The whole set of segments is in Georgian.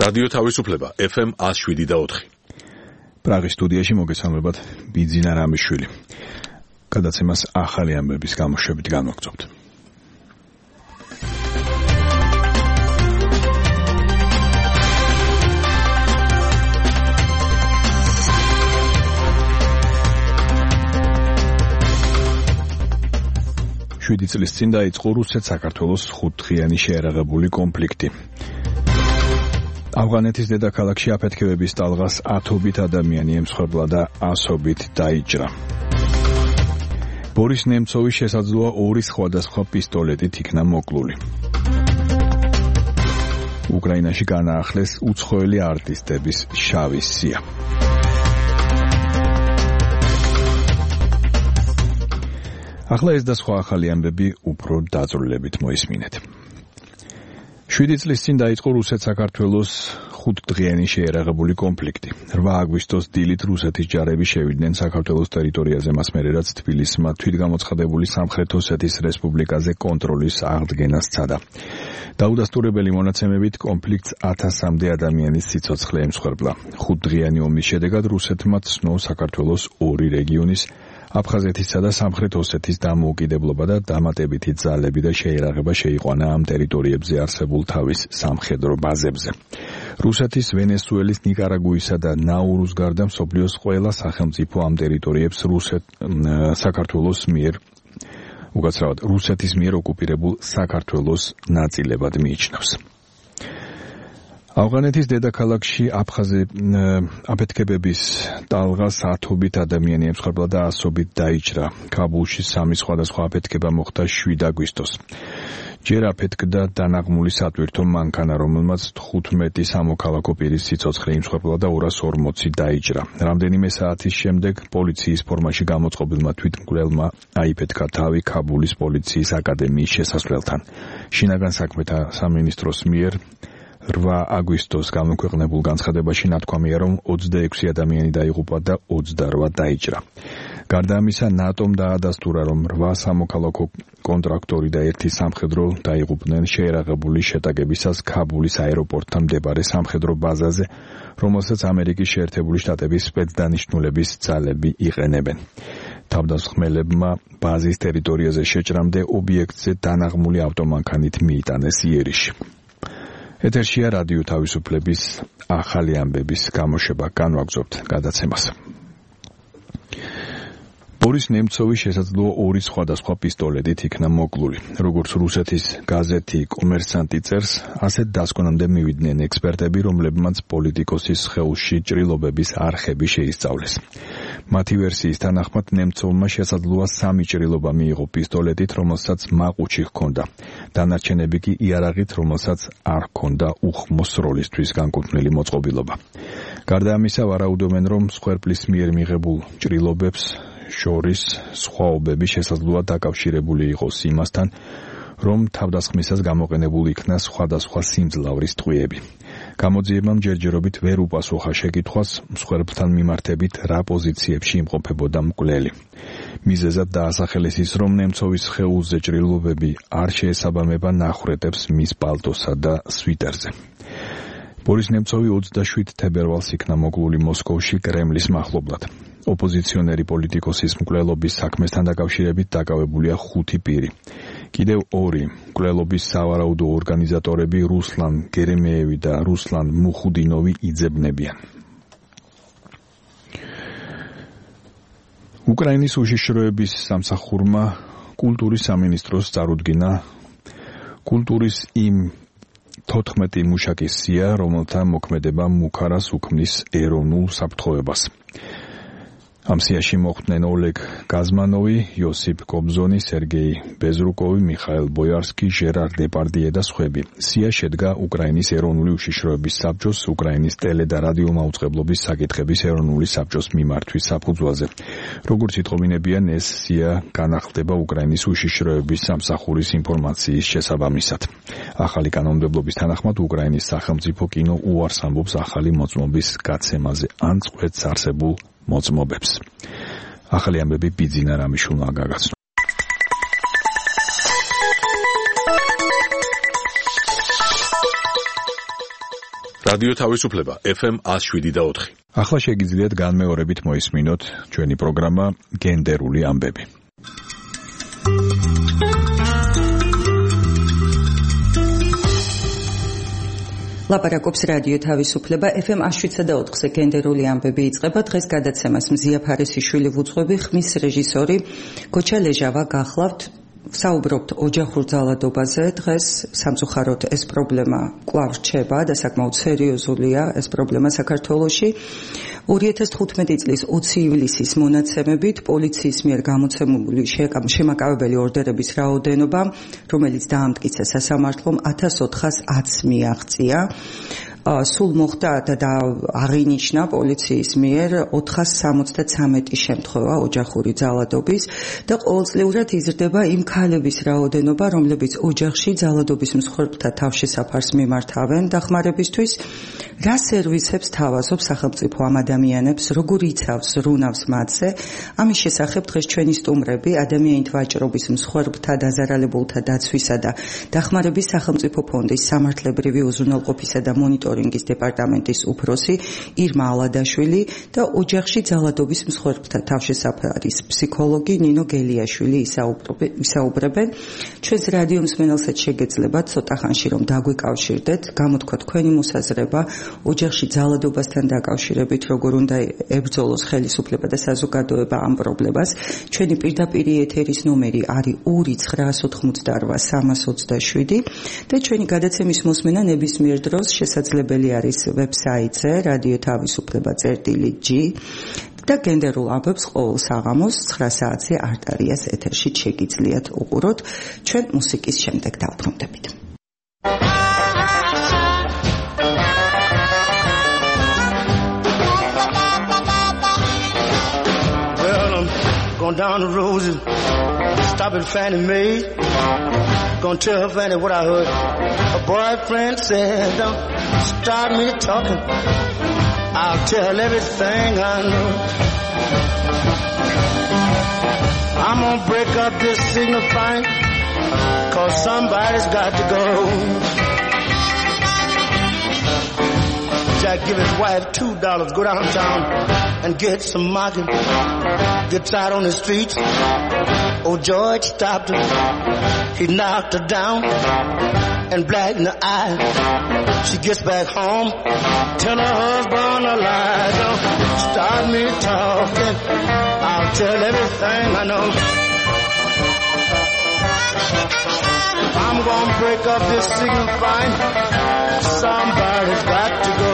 რადიო თავისუფლება FM 107.4. პრაღის სტუდიაში მოგესალმებათ, ბიძინა რამიშვილი. გადაცემას ახალი ამბების გამოშვებით განვაგრძობთ. შვიდი წლის წინ დაიწყო რუსეთ-საქართველოს 5-დღიანი შეერაღებული კონფლიქტი. ავღანეთის დედაქალაქში აფეთქებების ტალღას 10-ობით ადამიანი ემსხვერპლა და 100-ობით დაიჭრა. ბორის ნემცოვის შესაძლოა 2 სხვადასხვა პისტოლეტით იქნა მოკლული. უკრაინაში განაახლეს უცხოელი არტისტების შავი სია. ახლა ეს და სხვა ახალი ამბები უფრო დაწვრილებით მოისმინეთ. 7 წლის წინ დაიწყო რუსეთ-საქართველოს 5-დღიანი შეერაღებული კონფლიქტი. 8 აგვისტოს დილით რუსეთის ჯარები შევიდნენ საქართველოს ტერიტორიაზე, მას მერე რაც თბილისმა თვითგამოცხადებული სამხრეთ ოსეთის რესპუბლიკაზე კონტროლის აღდგენას სცადა. დაუდასტურებელი მონაცემებით კონფლიქტს 1000-მდე ადამიანის სიცოცხლე ემსხვერპლა. 5-დღიანი ომის შედეგად რუსეთმა ცნო საქართველოს 2 რეგიონის აფხაზეთისა და სამხრეთ ოსეთის დამოუკიდებლობა და დამატებითი ძალები და შეერაღება შეიყვანა ამ ტერიტორიებზე არსებულ თავის სამხედრო ბაზებზე. რუსეთის, ვენესუელის, ნიკარაგუისა და ნაურუს გარდა მსოფლიოს ყველა სახელმწიფო ამ ტერიტორიებს საქართველოს მიერ უკაცრავად რუსეთის მიერ ოკუპირებულ საქართველოს ნაწილებად მიიჩნევს. ავღანეთის დედაქალაქში აფეთქებების ტალღას 10-ობით ადამიანი ემსხვერპლა და 100-ობით დაიჭრა. ქაბულში 3 სხვადასხვა აფეთქება მოხდა 7 აგვისტოს. ჯერ აფეთქდა დანაღმული სატვირთო მანქანა, რომელმაც 15 სამოქალაქო პირის სიცოცხლე იმსხვერპლა და 240 დაიჭრა. რამდენიმე საათის შემდეგ პოლიციის ფორმაში გამოწყობილმა თვითმკვლელმა აიფეთქა თავი ქაბულის პოლიციის აკადემიის შესასვლელთან. შინაგან საქმეთა სამინისტროს მიერ 8 აგვისტოს გამოქვეყნებულ განცხადებაში ნათქვამია, რომ 26 ადამიანი დაიღუპა და 28 დაიჭრა. გარდა ამისა, ნატომ დაადასტურა, რომ 8 სამოქალაქო კონტრაქტორი და 1 სამხედრო დაიღუპნენ შეერაღებული შეტაკებისას ქაბულის აეროპორტთან მდებარე სამხედრო ბაზაზე, რომელსაც ამერიკის შეერთებული შტატების სპეცდანიშნულების ძალები იყენებენ. თავდამსხმელებმა ბაზის ტერიტორიაზე შეჭრამდე ობიექტზე დანაღმული ავტომანქანით მიიტანეს იერიში. ეთერშია რადიო თავისუფლების ახალი ამბების გამოშვება, განვაგრძობთ გადაცემას. ბორის ნემცოვის შესაძლოა 2 სხვადასხვა პისტოლეტით იქნა მოკლული. როგორც რუსეთის გაზეთი კომერსანტი წერს, ასეთ დასკვნამდე მივიდნენ ექსპერტები, რომლებმაც პოლიტიკოსის სხეულში ჭრილობების არხები შეისწავლეს. მათი ვერსიის თანახმად ნემცოვმა შესაძლოა 3 ჭრილობა მიიღო პისტოლეტით, რომელსაც მაყუჩი ჰქონდა. დანარჩენები კი იარაღით, რომელსაც არ ჰქონდა უხმოს როლისთვის განკუთვნილი მოწყობილობა. გარდა ამისა, ვარაუდობენ, რომ მსხვერპლის მიერ მიღებულ ჭრილობებს შორის სხვაობები შესაძლოა დაკავშირებული იყოს იმასთან, რომ თავდასხმისას გამოყენებული იქნა სხვადასხვა სიმძლავრის ტყვიები. გამოძიებამ ჯერჯერობით ვერ უპასუხა შეკითხვას, მსხვერპლთან მიმართებით რა პოზიციებში იმყოფებოდა მკვლელი. მიზეზად დაასახელეს ის, რომ ნემცოვის სხეულზე ჭრილობები არ შეესაბამება ნახრეტებს მის პალტოსა და სვიტერზე. ბორის ნემცოვი 27 თებერვალს იქნა მოკლული მოსკოვში კრემლის მახლობლად. ოპოზიციონერი პოლიტიკოსის მკვლელობის საქმესთან დაკავშირებით დაკავებულია 5 პირი. კიდევ 2 მკვლელობის სავარაუდო ორგანიზატორები რუსლან გერემეევი და რუსლან მუხუდინოვი იძებნებიან. უკრაინის უშიშროების სამსახურმა კულტურის სამინისტროს წარუდგინა კულტურის იმ 14 მუშაკის სია, რომელთა მოქმედება მუქარას უქმნის ეროვნულ საფრთხოებას. ამ სიაში მოხვდნენ ოლეგ გაზმანოვი, იოსიფ კობზონი, სერგეი ბეზრუკოვი, მიხაილ ბოიარსკი, ჟერარ დეპარდიე და სხვები. სია შედგა უკრაინის ეროვნული უშიშროების საბჭოს, უკრაინის ტელე და რადიო მაუწყებლობის საკითხების ეროვნული საბჭოს მიმართვის საფუძველზე. როგორც იტყობინებიან, ეს სია განახლდება უკრაინის უშიშროების სამსახურის ინფორმაციის შესაბამისად. ახალი კანონმდებლობის თანახმად უკრაინის სახელმწიფო კინო უარს ამბობს ახალი მოწმობის გაცემაზე ან წყვეტს არსებულ მოწმობებს. ახალი ამბები ბიძინა რამიშვილმა გაგაცნო. რადიო თავისუფლება FM 107.4. ახლა შეგიძლიათ განმეორებით მოისმინოთ ჩვენი პროგრამა გენდერული ამბები. ლაპარაკობს რადიო თავისუფლება FM 107.4-ზე გენდერული ამბები იწყება. დღეს გადაცემას მზია ფარისიშვილი ვუძღვები, ხმის რეჟისორი გოჩა ლეჟავა გახლავთ. საუბრობთ ოჯახურ ძალადობაზე. დღეს სამწუხაროდ ეს პრობლემა კვლავ რჩება და საკმაოდ სერიოზულია ეს პრობლემა საქართველოში. 2015 წლის 20 ივლისის მონაცემებით პოლიციის მიერ გამოცემული შემაკავებელი ორდერების რაოდენობა, რომელიც დაამტკიცა სასამართლომ 1410 მიაღწია. სულ მოხდა და აღინიშნა პოლიციის მიერ 473 შემთხვევა ოჯახური ძალადობის და ყოველწლიურად იზრდება იმ ქალების რაოდენობა, რომლებიც ოჯახში ძალადობის მსხვერპლთა თავშესაფარს მიმართავენ დახმარებისთვის. რა სერვისებს თავაზობს სახელმწიფო ამ ადამიანებს, როგორ იცავს, ზრუნავს მათზე? ამის შესახებ დღეს ჩვენი სტუმრები, ადამიანით ვაჭრობის მსხვერპლთა დაზარალებულთა დაცვისა და დახმარების სახელმწიფო ფონდის სამართლებრივი უზრუნველყოფისა და მონიტორინგის დეპარტამენტის უფროსი ირმა ალადაშვილი და ოჯახში ძალადობის მსხვერპლთა თავშესაფარის ფსიქოლოგი ნინო გელიაშვილი ისაუბრებენ. ჩვენს რადიო მსმენელსაც შეგეძლებათ ცოტა ხანში რომ დაგვეკავშირდეთ, გამოთქვა თქვენი მოსაზრება ოჯახში ძალადობასთან დაკავშირებით, როგორ უნდა ებრძოლოს ხელისუფლება და საზოგადოება ამ პრობლემას. ჩვენი პირდაპირი ეთერის ნომერი არის 2988327 და ჩვენი გადაცემის მოსმენა ნებისმიერ დროს შესაძლებელი არის ვებსაიტზე რადიო თავისუფლება.g და გენდერულ ამბებს ყოველ საღამოს 9 საათზე არტარიას ეთერში შეგიძლიათ უყუროთ. ჩვენ მუსიკის შემდეგ დავბრუნდებით. Going down the road, stopping Fannie Mae. Gonna tell Fannie what I heard. Her boyfriend said, don't start me talking. I'll tell everything I know. I'm gonna break up this signifying, 'cause somebody's got to go. Jack give his wife $2, go downtown and get some market. Gets out on the streets. Old George stopped her. He knocked her down and black in the eye. She gets back home, tell her husband a lie. Don't start me talking, I'll tell everything I know. I'm gonna break up this signifying, somebody's got to go.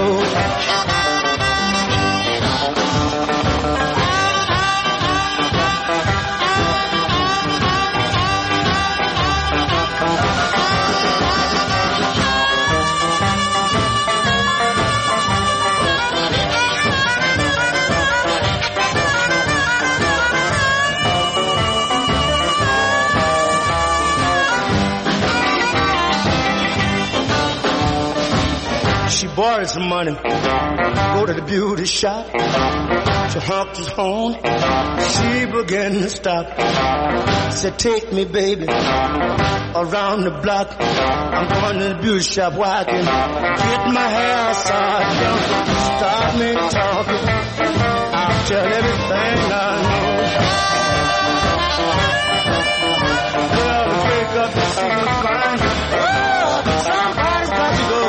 She borrowed some money, go to the beauty shop. She honked his horn, she began to stop. Said, take me, baby, around the block. I'm going to the beauty shop where I can get my hair started. Don't start me talking, I'll tell everything I know. Well, to break up the secret crime, somebody's got to go.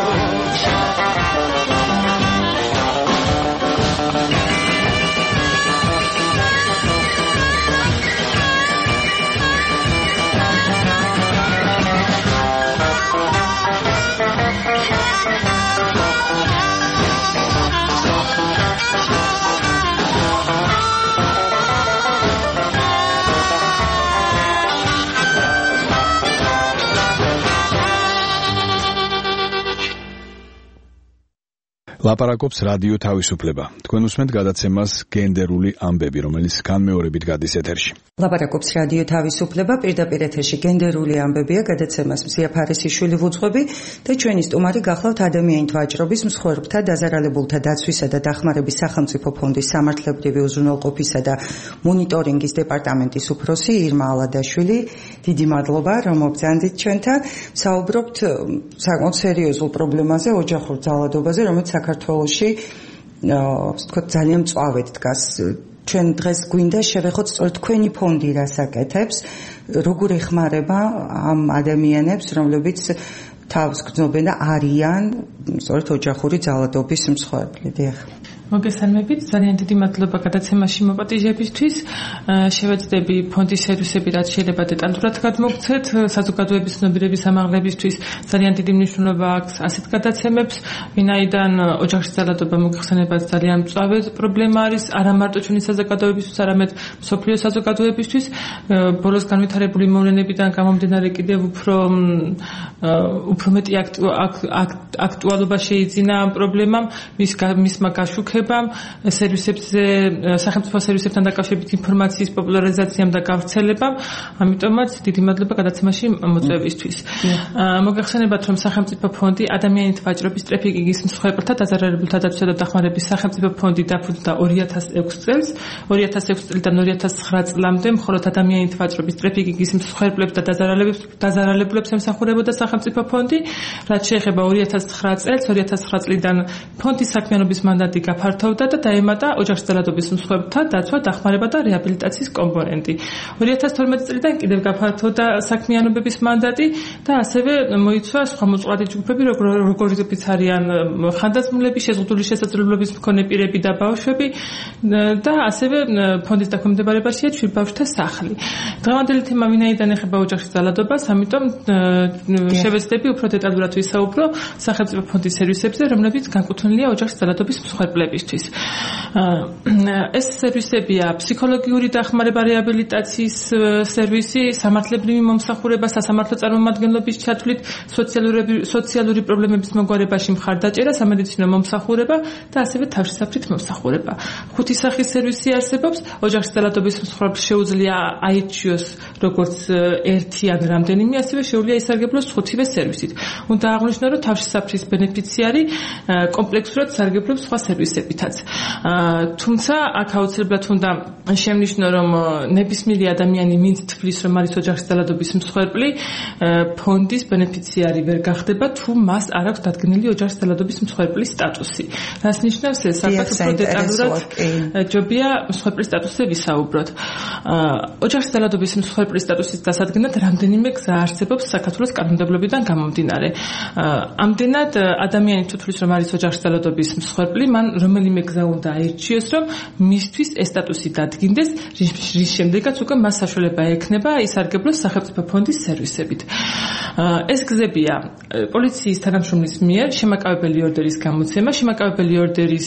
ლაპარაკობს რადიო თავისუფლება. თქვენ უსმენთ გადაცემას გენდერული ამბები, რომელიც განმეორებით გადის ეთერში. ლაპარაკობს რადიო თავისუფლება, პირდაპირ ეთერში გენდერული ამბებია, გადაცემას მზია ფარისიშვილი ვუძღვები და ჩვენი სტუმარი გახლავთ ადამიანით ვაჭრობის მსხვერპლთა დაზარალებულთა დაცვისა და დახმარების სახელმწიფო ფონდის სამართლებრივი უზრუნველყოფისა და მონიტორინგის დეპარტამენტის უფროსი ირმა ალადაშვილი დიდი მადლობა, რომ მოგზანდით ჩვენთან. საუბრობთ საკმაოდ სერიოზულ პრობლემაზე, ოჯახურ ძალადობაზე, რომელიც საქართველოში ვთქვათ ძალიან მწვავედ დგას. ჩვენ დღეს გვინდა შევეხოთ სწორედ თქვენი ფონდი რას აკეთებს, როგორ ეხმარება ამ ადამიანებს, რომლებიც თავს გრძნობენ და არიან სწორედ ოჯახური ძალადობის მსხვერპლი. დიახ. მოგესალმებით, ძალიან დიდი მადლობა გადაცემაში მოპატიჟებისთვის. შევეცდები ფონდის სერვისები რაც შეიძლება დეტალურად გადმოგცეთ, საზოგადოების ცნობიერების ამაღლებისთვის ძალიან დიდი მნიშვნელობა აქვს ასეთ გადაცემებს, ვინაიდან ოჯახში ძალადობა მოგეხსენებათ ძალიან მწვავე პრობლემა არის, არა მარტო ჩვენი საზოგადოებისთვის, არამედ მსოფლიო საზოგადოებისთვის. ბოლოს განვითარებული მოვლენებიდან გამომდინარე კიდევ უფრო მეტი აქტუალობა შეიძინა ამ პრობლემამ, მისმა გაშუქებამ, სერვისებზე, სახელმწიფო სერვისებთან დაკავშირებით ინფორმაციის პოპულარიზაციამ და გავრცელებამ, ამიტომაც დიდი მადლობა გადაცემაში მოწვევისთვის. მოგეხსენებათ, რომ სახელმწიფო ფონდი ადამიანით ვაჭრობის ტრაფიკინგის მსხვერპლთა დაზარალებულთა დაცვისა და დახმარების სახელმწიფო ფონდი დაფუძნდა 2006 წელს. 2006 წლიდან 2009 წლამდე მხოლოდ ადამიანით ვაჭრობის ტრაფიკინგის მსხვერპლებს და დაზარალებულებს ემსახურებოდა სახელმწიფო ფონდი. რაც შეეხება 2009 წელს, 2009 წლიდან ფონდის საქმიანობის მანდატი გაფართოვდა და დაემატა ოჯახში ძალადობის მსხვერპლთა დაცვა, დახმარება და რეაბილიტაციის კომპონენტი. 2012 წლიდან კიდევ გაფართოვდა საქმიანობების მანდატი და ასევე მოიცვა სხვა მოწყვლადი ჯგუფები, როგორიც არიან ხანდაზმულები, შეზღუდული შესაძლებლობის მქონე პირები და ბავშვები და ასევე ფონდის დაქვემდებარებაშია ჩვირბავშვთა სახლი. დღევანდელი თემა ვინაიდან ეხება ოჯახში ძალადობას, ამიტომ შევეცდები უფრო დეტალურად ვისაუბრო სახელმწიფო ფონდის სერვისებზე, რომლებიც განკუთვნილია ოჯახში ძალადობის მსხვერპლებისთვის. ეს სერვისებია ფსიქოლოგიური დახმარება, რეაბილიტაციის სერვისი, სამართლებრივი მომსახურება, სასამართლო წარმომადგენლობის ჩათვლით, სოციალური პრობლემების მოგვარებაში მხარდაჭერა, სამედიცინო მომსახურება და ასევე თავშესაფრით მომსახურება. 5 სახის სერვისი არსებობს. ოჯახში ძალადობის მსხვერპლს შეუძლია აირჩიოს როგორც ერთი ან რამდენიმე, ასევე შეუძლია ისარგებლოს 5-ვე სერვისით. უნდა აღვნიშნო, რომ თავშესაფრის ბენეფიციარი კომპლექსურად სარგებლობს სხვა სერვისებითაც. თუმცა აქ აუცილებლად უნდა შევნიშნო, რომ ნებისმიერი ადამიანი ვინც თვლის, რომ არის ოჯახში ძალადობის მსხვერპლი, ფონდის ბენეფიციარი ვერ გახდება, თუ მას არ აქვს დადგენილი ოჯახში ძალადობის მსხვერპლის სტატუსი. რას ნიშნავს ეს? ალბათ უფრო დეტალურად ჯობია მსხვერპლის სტატუსზე ვისაუბროთ. ოჯახში ძალადობის მსხვერპლის სტატუსის დასადგენად რამდენიმე გზა არსებობს საქართველოს კანონმდებლობიდან გამომდინარე. ამდენად ადამიანი თუ თვლის, რომ არის ოჯახში ძალადობის მსხვერპლი, მან რომელიმე გზა უნდა აირჩიოს, რომ მისთვის ეს სტატუსი დადგინდეს, რის შემდეგაც უკვე მას საშუალება ექნება ისარგებლოს სახელმწიფო ფონდის სერვისებით. ეს გზებია პოლიციის თანამშრომლის მიერ შემაკავებელი ორდერის გამოცემა, შემაკავებელი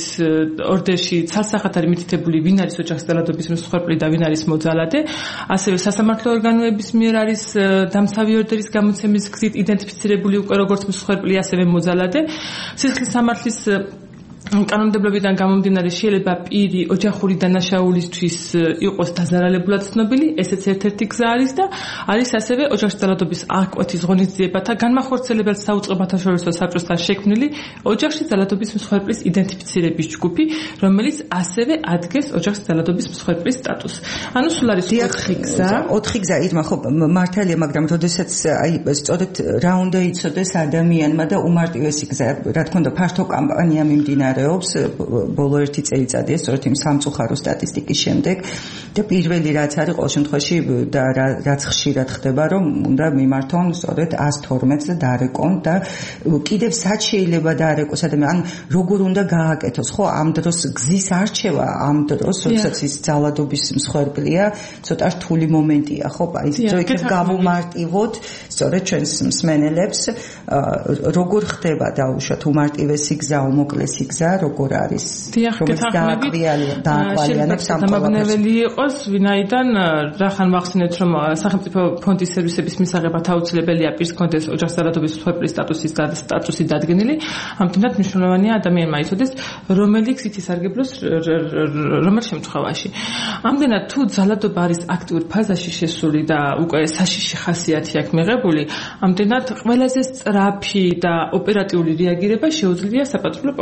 ორდერში ცალსახად არის მითითებული, ვინ არის ოჯახში ძალადობის მსხვერპლი და ვინ არის მოძალადე, ასევე სასამართლო ორგანოების მიერ არის დამცავი ორდერის გამოცემის გზით იდენტიფიცირებული უკვე როგორც მსხვერპლი, ასევე მოძალადე. სისხლის სამართლის კანონმდებლობიდან გამომდინარე შეიძლება პირი ოჯახური დანაშაულისთვის იყოს დაზარალებულად ცნობილი, ესეც ერთ-ერთი გზა არის და არის ასევე ოჯახში ძალადობის აღკვეთის ღონისძიებათა განმახორციელებელ საუწყო საერთაშორისო საბჭოსთან შექმნილი ოჯახში ძალადობის მსხვერპლის იდენტიფიცირების ჯგუფი, რომელიც ასევე ადგენს ოჯახში ძალადობის მსხვერპლის სტატუსს. ანუ სულ არის 4 გზა. 4 გზა ირმა, ხო, მართალია, მაგრამ როდესაც სწორედ რა უნდა იცოდეს ადამიანმა და უმარტივესი გზა, რა თქმა უნდა, ფართო კამპანია მიმდინარეობს ბოლო 1 წელიწადია სწორედ იმ სამწუხარო სტატისტიკის შემდეგ და პირველი რაც არის ყოველ შემთხვევაში და რაც ხშირად ხდება, რომ უნდა მიმართონ სწორედ 112-ს და დარეკონ და კიდევ სად შეიძლება დაარეკოს ადამიანი, ან როგორ უნდა გააკეთოს, ხო, ამ დროს გზის არჩევა, ამ დროს როდესაც ის ძალადობის მსხვერპლია, ცოტა რთული მომენტია, ხო, აი იქნებ გავუმარტივოთ სწორედ ჩვენს მსმენელებს, როგორ ხდება დაუშვათ უმარტივესი გზა, უმოკლესი გზა, როგორ არის, რომელიც დააყვალიანებს ამ დამაბნეველი იყოს, ვინაიდან რახან ვახსენეთ, რომ სახელმწიფო ფონდის სერვისების მისაღებად აუცილებელია პირს კონდეს ოჯახში ძალადობის მსხვერპლის სტატუსი დადგენილი, ამდენად მნიშვნელოვანია ადამიანმა იცოდეს, რომელი გზით ისარგებლოს რომელ შემთხვევაში. ამდენად თუ ძალადობა არის აქტიურ ფაზაში შესული და უკვე საშიში ხასიათი აქვს მიღებული, ამდენად ყველაზე სწრაფი და ოპერატიული რეაგირება შეუძლია საპატრულო პოლიციას.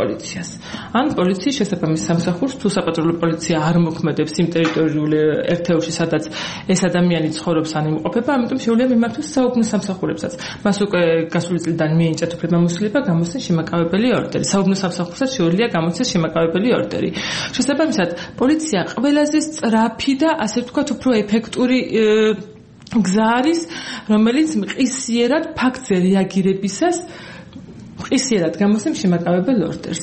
პოლიციას. ან პოლიციის შესაბამის სამსახურს თუ საპატრულო პოლიცია არ მოქმედებს იმ ტერიტორიულ ერთეულში, სადაც ეს ადამიანი ცხოვრობს ან იმყოფება, ამიტომ შეუძლია მიმართოს საუბნო სამსახურებსაც. მას უკვე გასული წლიდან მიენიჭათ უფლებამოსილება გამოსცეს შემაკავებელი ორდერი. საუბნო სამსახურსაც შეუძლია გამოსცეს შემაკავებელი ორდერი. შესაბამისად, პოლიცია ყველაზე სწრაფი და ასე ვთქვათ, უფრო ეფექტური გზა არის, რომელიც მყისიერად ფაქტზე რეაგირებისას მყისიერად გამოსცემს შემაკავებელ ორდერს.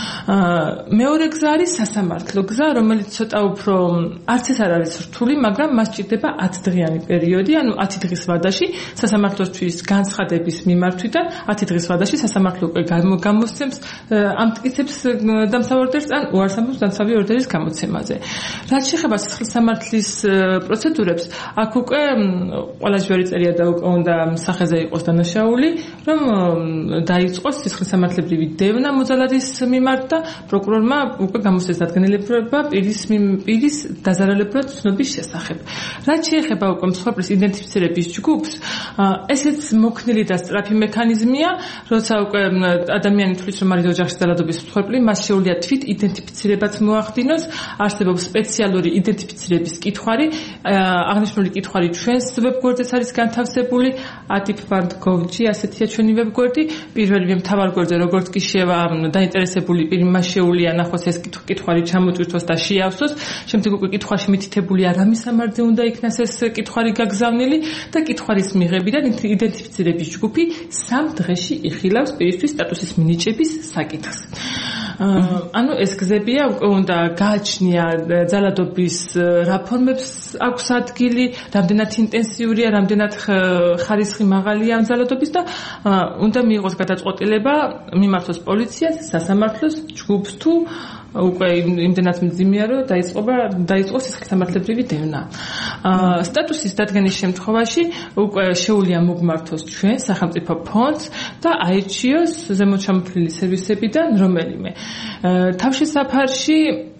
მეორე გზა არის სასამართლო გზა, რომელიც ცოტა უფრო არც ეს არ არის რთული, მაგრამ მას ჭირდება 10 დღიანი პერიოდი, ანუ 10 დღის ვადაში სასამართლოსთვის განცხადების მიმართვიდან 10 დღის ვადაში სასამართლო უკვე გამოსცემს ამტკიცებს დამცავ ორდერს ან უარს ამბობს დამცავი ორდერის გამოცემაზე. რაც შეეხება სისხლისამართლის პროცედურებს, აქ უკვე ყველა ჯვარი წერია და უკვე უნდა სახეზე იყოს დანაშაული, რომ დაიწყოს სისხლისამართლებრივი დევნა მოძალადის მიმართ და პროკურორმა უკვე გამოსცეს დადგენილება პირის დაზარალებრივად ცნობის შესახებ. რაც შეეხება უკვე მსხვერპლის იდენტიფიცირების ჯგუფს, ესეც მოქნილი და სწრაფი მექანიზმია, როცა უკვე ადამიანი თვლის, რომ არის ოჯახში ძალადობის მსხვერპლი, მას შეუძლია თვით იდენტიფიცირებაც მოახდინოს, არსებობს სპეციალური იდენტიფიცირების კითხვარი, აღნიშნული კითხვარი ჩვენს ვებგვერდზეც არის განთავსებული, atip.gov.gr ასეთია ჩვენი ვებგვერდი, პირველივე მთავარ გვერდზე როგორც კი შევა დაინტერესებული პირი მას შეუძლია ნახოს ეს კითხვარი ჩამოწვირთოს და შეავსოს, შემდეგ უკვე კითხვაში მითითებულია რა მისამართზე უნდა იქნას ეს კითხვარი გაგზავნილი და კითხვარის მიღებიდან იდენტიფიცირების ჯგუფი 3 დღეში იხილავს პირისთვის სტატუსის მინიჭების საკითხს. ანუ ეს გზებია, უკვე უნდა გააჩნია ძალადობის რა ფორმებს აქვს ადგილი, რამდენად ინტენსიურია, რამდენად ხარისხი მაღალია ამ ძალადობის და უნდა მიიღოს გადაწყვეტილება მიმართოს პოლიციას, სასამართლოს, ჯგუფს თუ უკვე იმდენად მძიმეა, რომ დაიწყოს სისხლისამართლებრივი დევნა. სტატუსის დადგენის შემთხვევაში უკვე შეუძლია მოგმართოს ჩვენ სახელმწიფო ფონდს და აირჩიოს ზემოჩამოთვლილი სერვისებიდან რომელიმე. თავშესაფარში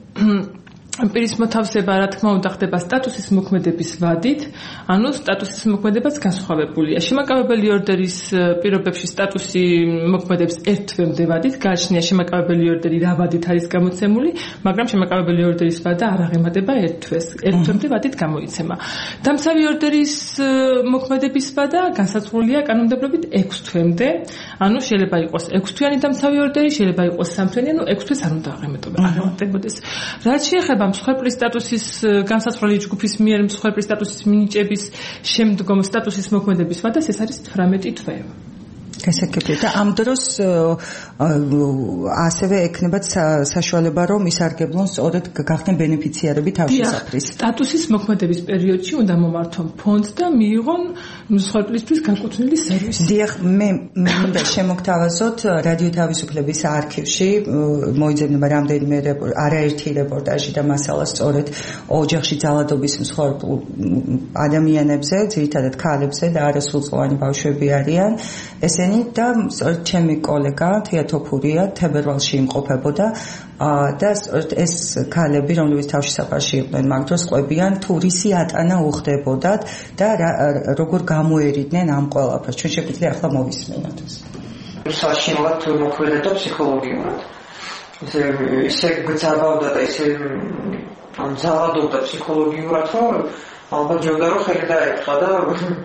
პირის მოთავსება, რა თქმა უნდა, ხდება სტატუსის მოქმედების ვადით, ანუ სტატუსის მოქმედებაც განსხვავებულია. შემაკავებელი ორდერის პირობებში სტატუსი მოქმედებს ერთ თვემდე ვადით, გააჩნია შემაკავებელი ორდერი რა ვადით არის გამოცემული, მაგრამ შემაკავებელი ორდერის ვადა არ აღემატება ერთ თვეს, ერთ თვემდე ვადით გამოიცემა. დამცავი ორდერის მოქმედების ვადა განსაზღვრულია კანონმდებლობით 6 თვემდე, ანუ შეიძლება იყოს 6 თვიანი დამცავი ორდერი, შეიძლება იყოს 3 თვიანი, ანუ 6 თვეს არ უნდა აღემატებოდეს. რაც შეეხება მსხვერპლის სტატუსის განსაზღვრელი ჯგუფის მიერ მსხვერპლის სტატუსის მინიჭების შემდგომ სტატუსის მოქმედების ვადას ეს არის 18 თვე. გასაგებია და ამ დროს ასევე ექნებათ საშუალება რომ ისარგებლონ სწორედ გახდნენ ბენეფიციარები თავშესაფრის. სტატუსის მოქმედების პერიოდში უნდა მომართონ ფონდს და მიიღონ მსხვერპლისთვის განკუთვნილი სერვისი. დიახ, მე მინდა შემოგთავაზოთ რადიო თავისუფლების არქივში მოიძებნება რამდენიმე არაერთი რეპორტაჟი და მასალა სწორედ ოჯახში ძალადობის მსხვერპლ ადამიანებზე, ძირითადად ქალებზე და არასრულწლოვანი ბავშვები არიან. ესენი და ჩემი კოლეგა თეატოფურია თებერვალში იმყოფებოდა და ეს ქალები, რომლებიც თავშესაფარში იყვნენ, მაგ დროს ყვებიან თუ რისი ატანა უხდებოდათ და როგორ გამოერიდნენ ამ ყველაფერს. ჩვენ შეგვიძლია ახლა მოვისმენოთ ეს. საშინლად მოქმედებდა ფსიქოლოგიურად. ესე გძაბავდა და ესე ძალადობდა ფსიქოლოგიურად, რომ ალბათ ჯობდა რომ ხელი დაეწყო და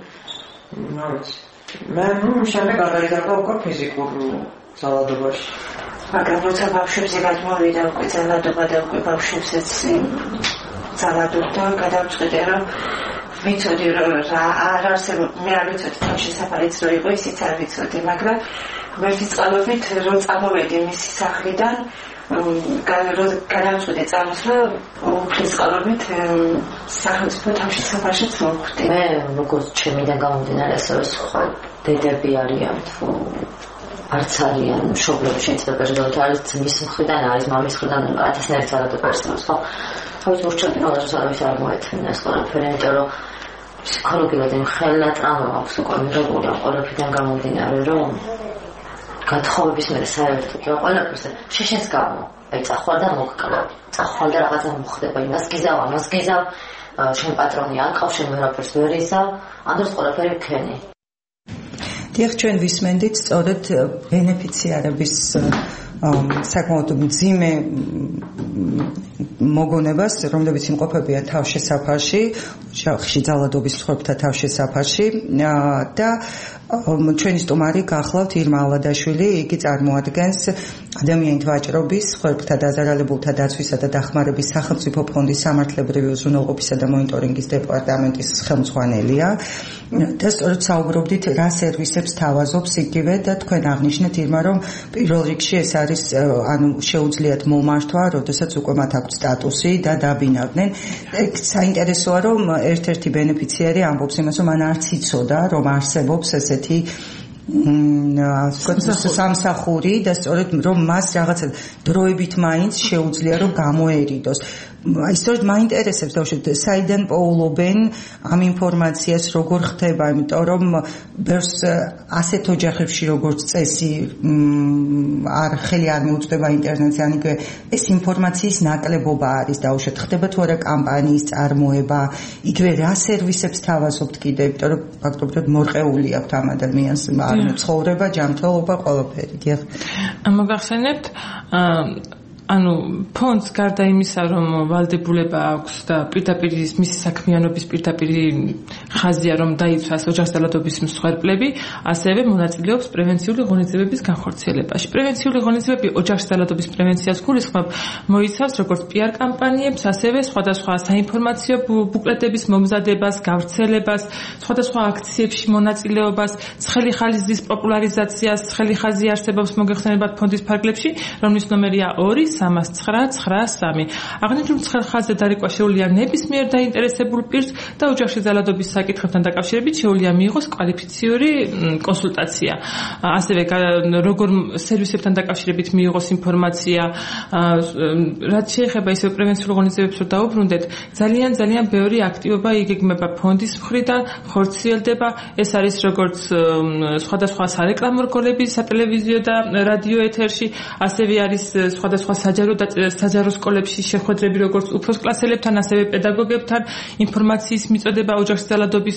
მე შემდეგ გადაიზარდა უკვე ფიზიკურ ძალადობაში. მაგრამ როცა ბავშვებზე გადმოვიდა უკვე ძალადობა და უკვე ბავშვებსაც ძალადობდა, გადავწყვიტე რომ ვიცოდი რომ არ არსებობს, მე არ ვიცოდი თავშესაფარიც რო იყო, ისიც არ ვიცოდი, მაგრამ ღმერთის წყალობით რომ წამოვედი მისი სახლიდან, გადავწყვიტე წამოსვლა უფლის წყალობით სახელმწიფო თავშესაფარშიც მოვხვდი. მე როგორც ჩემიდან გამომდინარე, ასევე სხვა დედები არიან თუ არც არიან მშობლები შეიძლება პერსონალით არის მის მხრიდან არის მამის მხრიდან 1000 ძალადობა არსებობს, ხო? თავის მორჩები რაღაც არავის არ მოეწინა ეს ყველაფერი, იმიტომ რომ ფსიქოლოგიურად ხელნათ ტრავმა აქვს უკვე მიღებული ამ ყველაფერიდან გამომდინარე, რომ გათხოვების მერე საერთოდ რა ყველაფერს შეშენს გამო. აი წახვალ და მოგკლა. წახვალ და რაღაცა მოხდება, იმას გიზავ, ამას გიზავ, შენ პატრონი ანყავ, შენ ვერაფერს ვერ იზავ, ამ დროს ყველაფერი ვქენი. დიახ, ჩვენ ვისმენდით სწორედ ბენეფიციარების საკმაოდ მძიმე მოგონებას, რომლებიც იმყოფებიან თავშესაფარში, ხშირი ძალადობის მსხვერპლთა თავშესაფარში და ჩვენი სტუმარი გახლავთ ირმა ალადაშვილი, იგი წარმოადგენს ადამიანით ვაჭრობის, მსხვერპლთა დაზარალებულთა დაცვისა და დახმარების სახელმწიფო ფონდის სამართლებრივი უზრუნველყოფისა და მონიტორინგის დეპარტამენტის ხელმძღვანელია და სწორედ საუბრობდით რა სერვისებს თავაზობს იგივე და თქვენ აღნიშნეთ ირმა, რომ პირველ რიგში ეს არის შეუძლიათ მომართვა, როდესაც უკვე მათ აქვთ სტატუსი და დაბინავდნენ. საინტერესოა, რომ ერთ-ერთი ბენეფიციარი ამბობს იმას, რომ მან არც იცოდა, რომ არსებობს ესეთი სამსახური და სწორედ რომ მას რაღაცა დროებით მაინც შეუძლია რომ გამოერიდოს. აი სწორედ მაინტერესებს დავუშვით საიდან პოულობენ ამ ინფორმაციას, როგორ ხდება, იმიტომ რომ ბევრს ასეთ ოჯახებში როგორც წესი ხელი არ მიუწვდება ინტერნეტზე, ან იგივე ეს ინფორმაციის ნაკლებობა არის დავუშვით, ხდება თუ არა კამპანიის წარმოება, იგივე რა სერვისებს თავაზობთ კიდე, იმიტომ რომ ფაქტობრივად მორყეული აქვს ამ ადამიანს ცხოვრება, ჯანმრთელობა, ყველაფერი. დიახ. მოგახსენებთ ანუ ფონდს გარდა იმისა, რომ ვალდებულება აქვს და პირდაპირ მისი საქმიანობის პირდაპირ ხაზია, რომ დაიცვას ოჯახდალადობის მსხვერპლები, ასევე მონაწილეობს პრევენციული ღონისძიებების განხორციელებაში. პრევენციული ღონისძიებები ოჯახდალადობის პრევენციას გულისხმობ, მოიცავს როგორც PR კამპანიებს, ასევე სხვადასხვა საინფორმაციო ბუკლეტების მომზადებას, გავრცელებას, სხვადასხვა აქციებში მონაწილეობას, ცხელი ხაზის პოპულარიზაციას, ცხელი ხაზი არსებობს მოგეხსენებათ ფონდის ფარგლებში, რომლის ნომერია 23993. აღნიშნულ ცხელ ხაზზე დარეკვა შეუძლია ნებისმიერ დაინტერესებულ პირს და ოჯახში ძალადობის საკითხებთან დაკავშირებით შეუძლია მიიღოს კვალიფიციური კონსულტაცია. ასევე როგორ სერვისებთან დაკავშირებით მიიღოს ინფორმაცია, რაც შეეხება ისევ პრევენციულ ღონისძიებებს რომ დაუბრუნდეთ, ძალიან ბევრი აქტივობა იგეგმება ფონდის მხრიდან, ხორციელდება. ეს არის როგორც სხვადასხვა სარეკლამო რგოლები სატელევიზიო და რადიო ეთერში, ასევე არის სხვადასხვა საჯარო სკოლებში შეხვედრები როგორც უფროს კლასელებთან, ასევე პედაგოგებთან, ინფორმაციის მიწოდება ოჯახში ძალადობის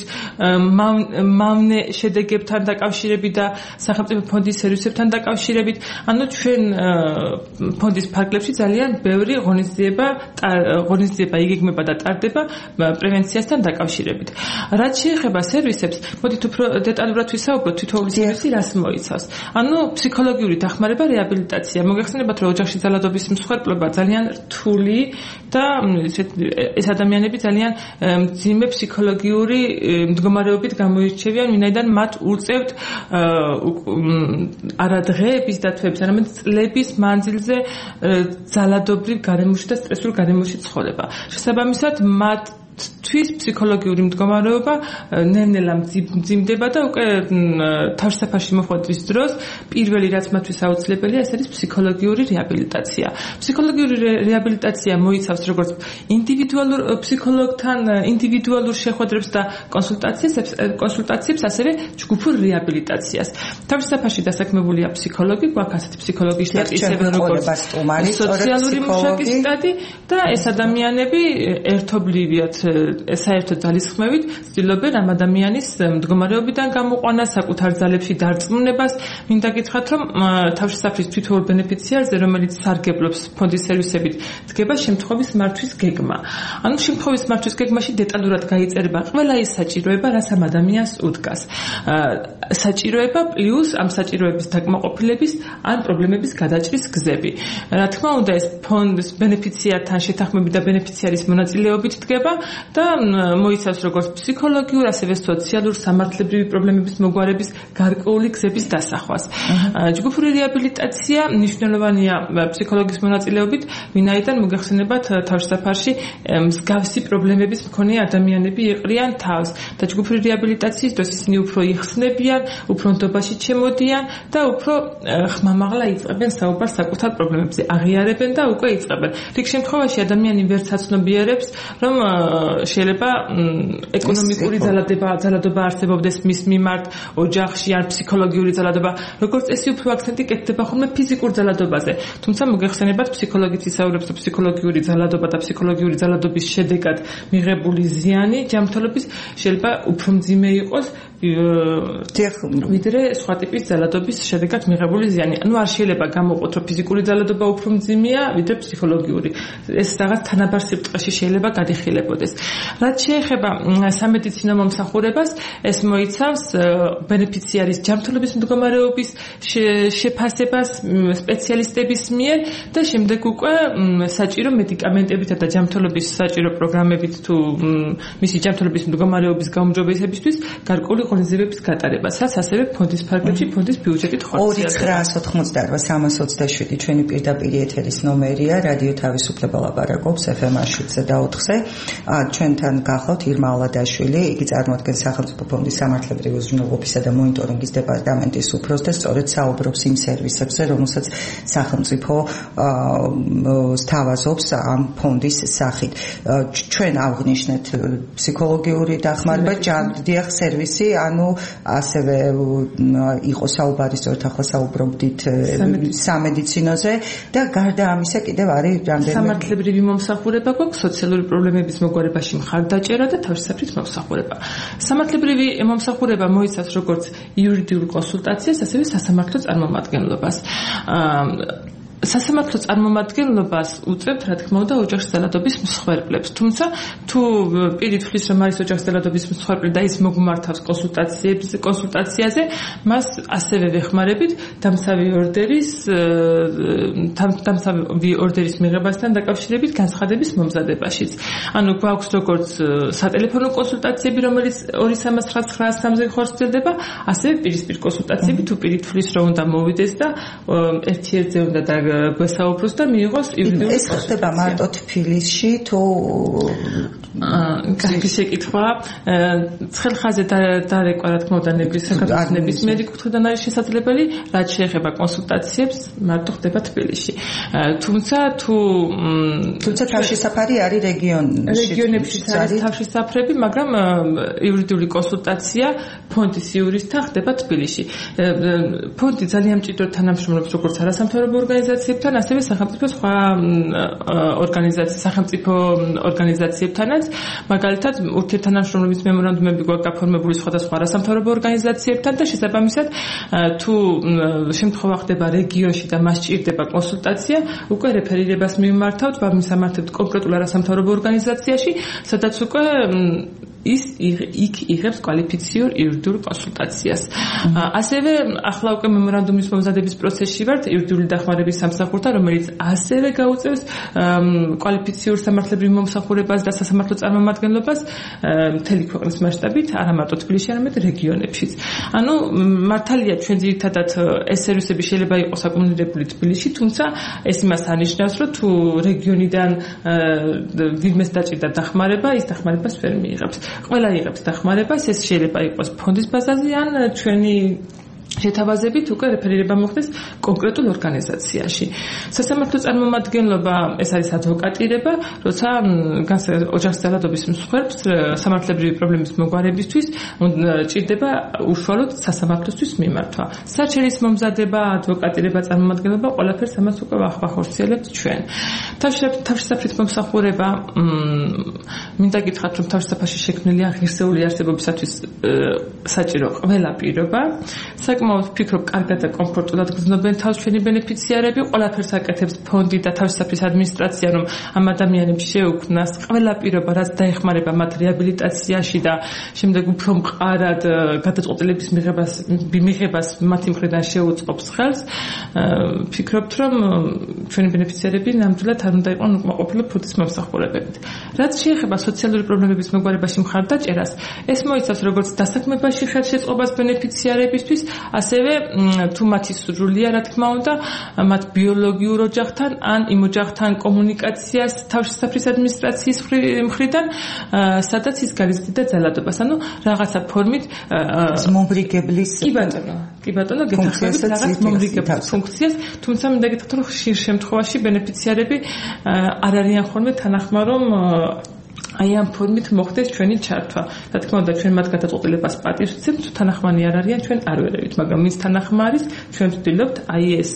მავნე შედეგებთან დაკავშირებით და სახელმწიფო ფონდის სერვისებთან დაკავშირებით. ანუ ჩვენ ფონდის ფარგლებში ძალიან ბევრი ღონისძიება იგეგმება და ტარდება პრევენციასთან დაკავშირებით. რაც შეეხება სერვისებს, მოდით უფრო დეტალურად ვისაუბროთ თითოეული სერვისი რას მოიცავს. ანუ ფსიქოლოგიური დახმარება, რეაბილიტაცია. მოგეხსენებათ, რომ ოჯახში ძალადობის მსხვერპლობა ძალიან რთული და ეს ადამიანები ძალიან მძიმე ფსიქოლოგიური მდგომარეობით გამოირჩევიან, ვინაიდან მათ უწევთ არა დღეების დათვებს, არამედ წლების მანძილზე ძალადობრივ გარემოში და სტრესულ გარემოში ცხოვრება. შესაბამისად, თვის ფსიქოლოგიური მდგომარეობა ნელ-ნელა მძიმდება და უკვე თავშესაფარში მოხვედრის დროს პირველი რაც მათთვის აუცილებელია, ეს არის ფსიქოლოგიური რეაბილიტაცია. ფსიქოლოგიური რეაბილიტაცია მოიცავს როგორც ინდივიდუალურ ფსიქოლოგთან ინდივიდუალურ შეხვედრებს და კონსულტაციებს, ასევე ჯგუფურ რეაბილიტაციას. თავშესაფარში დასაქმებულია ფსიქოლოგი, გვაქვს ასეთი ფსიქოლოგის შტატი, ისევე როგორც სოციალური მუშაკის შტატი და ეს ადამიანები ერთობლივად საერთო ძალისხმევით ცდილობენ ამ ადამიანის მდგომარეობიდან გამოყვანას, საკუთარ ძალებში დარწმუნებას. მინდა გითხრათ, რომ თავშესაფრის თითოეულ ბენეფიციარზე, რომელიც სარგებლობს ფონდის სერვისებით, დგება შემთხვევის მართვის გეგმა. ანუ შემთხვევის მართვის გეგმაში დეტალურად გაიწერება ყველა ის საჭიროება, რაც ამ ადამიანს უდგას. საჭიროება პლუს ამ საჭიროების დაკმაყოფილების ან პრობლემების გადაჭრის გზები. რა თქმა უნდა, ეს ფონდის ბენეფიციართან შეთანხმებით და ბენეფიციარის მონაწილეობით დგება და მოიცავს როგორც ფსიქოლოგიურ, ასევე სოციალურ სამართლებრივი პრობლემების მოგვარების გარკვეული გზების დასახვას. ჯგუფური რეაბილიტაცია მნიშვნელოვანია ფსიქოლოგის მონაწილეობით, ვინაიდან მოგეხსენებათ თავშესაფარში მსგავსი პრობლემების მქონე ადამიანები იყრიან თავს და ჯგუფური რეაბილიტაციის დროს ისინი უფრო იხსნებიან, უფრო ნდობაში ჩემოდიან და უფრო ხმამაღლა იწყებენ საუბარს საკუთარ პრობლემებზე, აღიარებენ და უკვე იწყებენ. რიგ შემთხვევაში ადამიანი ვერც აცნობიერებს, რომ შეიძლება ეკონომიკური ძალადობა არსებობდეს მის მიმართ ოჯახში ან ფსიქოლოგიური ძალადობა. როგორც წესი უფრო აქცენტი კეთდება ხოლმე ფიზიკურ ძალადობაზე. თუმცა მოგეხსენებათ ფსიქოლოგიც ისაუბრებს ფსიქოლოგიური ძალადობა და ფსიქოლოგიური ძალადობის შედეგად მიღებული ზიანი ჯანმრთელობის შეიძლება უფრო მძიმე იყოს ვიდრე სხვა ტიპის ძალადობის შედეგად მიღებული ზიანი. ანუ არ შეიძლება გამოყოთ რომ ფიზიკური ძალადობა უფრო მძიმეა ვიდრე ფსიქოლოგიური. ეს რაღაც თანაბარ სიბრტყეში შეიძლება გადიხილებოდეს. რაც შეეხება სამედიცინო მომსახურებას, ეს მოიცავს ბენეფიციარის ჯანმრთელობის მდგომარეობის შეფასებას სპეციალისტების მიერ და შემდეგ უკვე საჭირო მედიკამენტებითა და ჯანმრთელობის საჭირო პროგრამებით თუ მისი ჯანმრთელობის მდგომარეობის გაუმჯობესებისთვის გარკვეული ღონისძიებების გატარებასაც ასევე ფონდის ფარგლებში ფონდის ბიუჯეტით ხორციელდება. 2988 ჩვენი პირდაპირ ეთერის ნომერია, რადიო თავისუფლება ლაპარაკობს FM 7-ზე და 4-ზე. ჩვენთან გახლავთ ირმა ალადაშვილი, იგი წარმოადგენს სახელმწიფო ფონდის სამართლებრივი უზრუნველყოფისა და მონიტორინგის დეპარტამენტის უფროსს და სწორედ საუბრობს იმ სერვისებზე, რომელსაც სახელმწიფო სთავაზობს ამ ფონდის სახით. ჩვენ ავღნიშნეთ ფსიქოლოგიური დახმარება, ჯანდიახ სერვისი, ანუ ასევე იყო საუბარი სწორედ ახლა საუბრობდით სამედიცინოზე და გარდა ამისა კიდევ არის რამდენიმე სამართლებრივი მომსახურება გვაქვს, სოციალური პრობლემების მოგვარებაში მხარდაჭერა და თავშესაფრის მომსახურება. სამართლებრივი მომსახურება მოიცავს როგორც იურიდიულ კონსულტაციას, ასევე სასამართლო წარმომადგენლობას. სასამართლო წარმომადგენლობას უწევთ, რა თქმა უნდა, ოჯახის ძალადობის მსხვერპლებს. თუმცა, თუ პირი თვლის, რომ არის ოჯახის ძალადობის მსხვერპლი და ის მოგმართავს კონსულტაციაზე, მას ასევე ვეხმარებით დამცავი ორდერის მიღებასთან დაკავშირებით განცხადების მომზადებაშიც. ანუ გვაქვს როგორც სატელეფონო კონსულტაციები, რომელიც 2399-ზე ხორციელდება, ასევე პირისპირ კონსულტაციები, თუ პირი თვლის, რომ უნდა მოვიდეს და ერთ-ერთზე უნდა გვესაუბროს და მიიღოს იურიდიული ეს ხდება მარტო თბილისში თუ კარგი შეკითხვა. ცხელხაზე დარეკვა რა თქმა უნდა ნებისმიერი კუთხიდან არის შესაძლებელი, რაც შეეხება კონსულტაციებს მარტო ხდება თბილისში. თუმცა თავშესაფარი არის რეგიონებში არის თავშესაფრები, მაგრამ იურიდიული კონსულტაცია ფონდის იურისტთან ხდება თბილისში. ფონდი ძალიან მჭიდროდ თანამშრომლობს როგორც არასამთავრობო ორგანიზაციებთან, ასევე სახელმწიფო სხვა სახელმწიფო ორგანიზაციებთანაც. მაგალითად, ურთიერთთანამშრომლობის მემორანდუმები გვაქვს გაფორმებული სხვადასხვა არასამთავრობო ორგანიზაციებთან და შესაბამისად, თუ შემთხვევა ხდება რეგიონში და მას სჭირდება კონსულტაცია, უკვე რეფერირებას მიმართავთ ვამისამართებთ კონკრეტულ არასამთავრობო ორგანიზაციაში, სადაც უკვე ის იქ იღებს კვალიფიციურ იურიდიულ კონსულტაციას. ასევე ახლა უკვე მემორანდუმის მომზადების პროცესში ვართ იურიდიული დახმარების სამსახურთან, რომელიც ასევე გაუწევს კვალიფიციურ სამართლებრივ მომსახურებას და სასამართლო წარმომადგენლობას მთელი ქვეყნის მასშტაბით, არა მარტო თბილისში, არამედ რეგიონებშიც. ანუ მართალია ჩვენ ძირითადად ეს სერვისები შეიძლება იყოს აკუმულირებული თბილისში, თუმცა ეს იმას ანიშნავს, რომ თუ რეგიონიდან ვინმეს დაჭირდა დახმარება, ის დახმარებას ვერ მიიღებს. ყველა იღებს დახმარებას, ეს შეიძლება იყოს ფონდის ბაზაზე ან ჩვენი შეთავაზებით უკვე რეფერირება მოხდეს კონკრეტულ ორგანიზაციაში. სასამართლო წარმომადგენლობა ეს არის ადვოკატირება, როცა ოჯახის ძალადობის მსხვერპლს სამართლებრივი პრობლემის მოგვარებისთვის ჭირდება უშუალოდ სასამართლოსთვის მიმართვა. საჩელის მომზადება, ადვოკატირება, წარმომადგენლობა ყველაფერს ამას უკვე ვახორციელებთ ჩვენ. თავშესაფრის მომსახურება მინდა გითხრათ, რომ თავშესაფარში შექმნილი ღირსეული არსებობისათვის საჭირო ყველა პირობა. საკმაოდ ვფიქრობ, კარგად და კომფორტულად გრძნობენ თავს ჩვენი ბენეფიციარები, ყველაფერს აკეთებს ფონდი და თავშესაფრის ადმინისტრაცია, რომ ამ ადამიანებს შეუქმნას ყველა პირობა, რაც დაეხმარება მათ რეაბილიტაციაში და შემდეგ უფრო მყარად გადაწყვეტილების მიღებას მათი მხრიდან შეუწყობს ხელს. ვფიქრობთ, რომ ჩვენი ბენეფიციარები ნამდვილად არ უნდა იყვნენ უკმაყოფილო ფონდის მომსახურებებით. რაც შეეხება სოციალური პრობლემების მოგვარებაში მხარდაჭერას, ეს მოიცავს როგორც დასაქმებაში ხელშეწყობას ბენეფიციარებისთვის, ასევე თუ მათი სურვილია, რა თქმა უნდა, მათ ბიოლოგიურ ოჯახთან ან იმ ოჯახთან კომუნიკაციას თავშესაფრის ადმინისტრაციის მხრიდან, სადაც ის გარიზდიდა ძალადობას. ანუ რაღაცა ფორმით მომრიგებლის კი ბატონო, გეთახმებით რაღაც მომრიგებლის ფუნქციას, თუმცა მინდა გითხრათ, რომ ხშირ შემთხვევაში ბენეფიციარები არ არიან ხოლმე თანახმა, რომ აი ამ ფორმით მოხდეს ჩვენი ჩართვა. რა თქმა უნდა, ჩვენ მათ გადაწყვეტილებას პატივს ვცემთ, თანახმანი არ არიან, ჩვენ არ ვერევით, მაგრამ მის თანახმა არის, ჩვენ ვცდილობთ აი ეს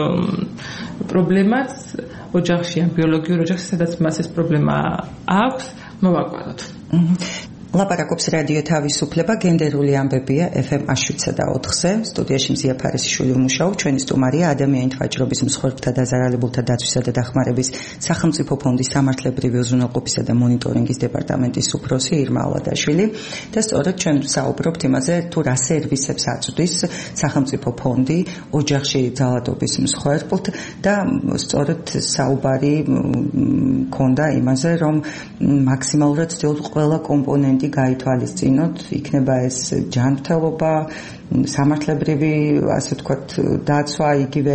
პრობლემას ოჯახში, ან ბიოლოგიურ ოჯახში, სადაც მას ეს პრობლემა აქვს, მოვაკვიროთ. ლაპარაკობს რადიო თავისუფლება, გენდერული ამბებია FM 107.4-ზე. სტუდიაში მზია ფარისიშვილი ვმუშაობ. ჩვენი სტუმარია ადამიანით ვაჭრობის მსხვერპლთა დაზარალებულთა დაცვისა და დახმარების სახელმწიფო ფონდის სამართლებრივი უზრუნველყოფისა და მონიტორინგის დეპარტამენტის უფროსი ირმა ალადაშვილი და სწორედ ჩვენ საუბრობთ იმაზე, თუ რა სერვისებს აწვდის სახელმწიფო ფონდი ოჯახში ძალადობის მსხვერპლთ და სწორედ საუბარი მქონდა იმაზე, რომ მაქსიმალურად ცდილობთ ყველა კომპონენტი გაითვალისწინოთ, იქნება ეს ჯანმრთელობა, სამართლებრივი, ასე ვთქვათ, დაცვა, იგივე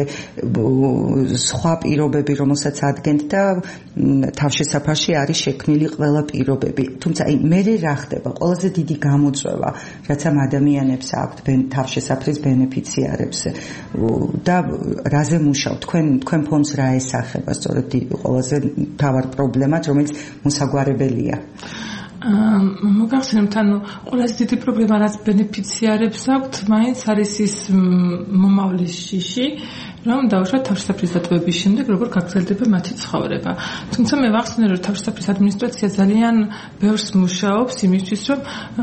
სხვა პირობები, რომელსაც ადგენთ და თავშესაფარში არის შექმნილი ყველა პირობები. თუმცა მე რა ხდება? ყველაზე დიდი გამოწვევა, რაც ამ ადამიანებს აქვთ, თავშესაფრის ბენეფიციარებს და რაზე მუშაობთ? თქვენ ფონდს რა ესახება? სწორედ ყველაზე მთავარ პრობლემად, რომელიც მოსაგვარებელია. მოგახსენებთ, ანუ ყველაზე დიდი პრობლემა რაც ბენეფიციარებს აქვთ, მაინც არის ის მომავლის შიში, რომ დაუშვათ თავშესაფრის დატოვების შემდეგ როგორ გაგრძელდება მათი ცხოვრება. თუმცა მე ვახსენე, რომ თავშესაფრის ადმინისტრაცია ძალიან ბევრს მუშაობს იმისთვის, რომ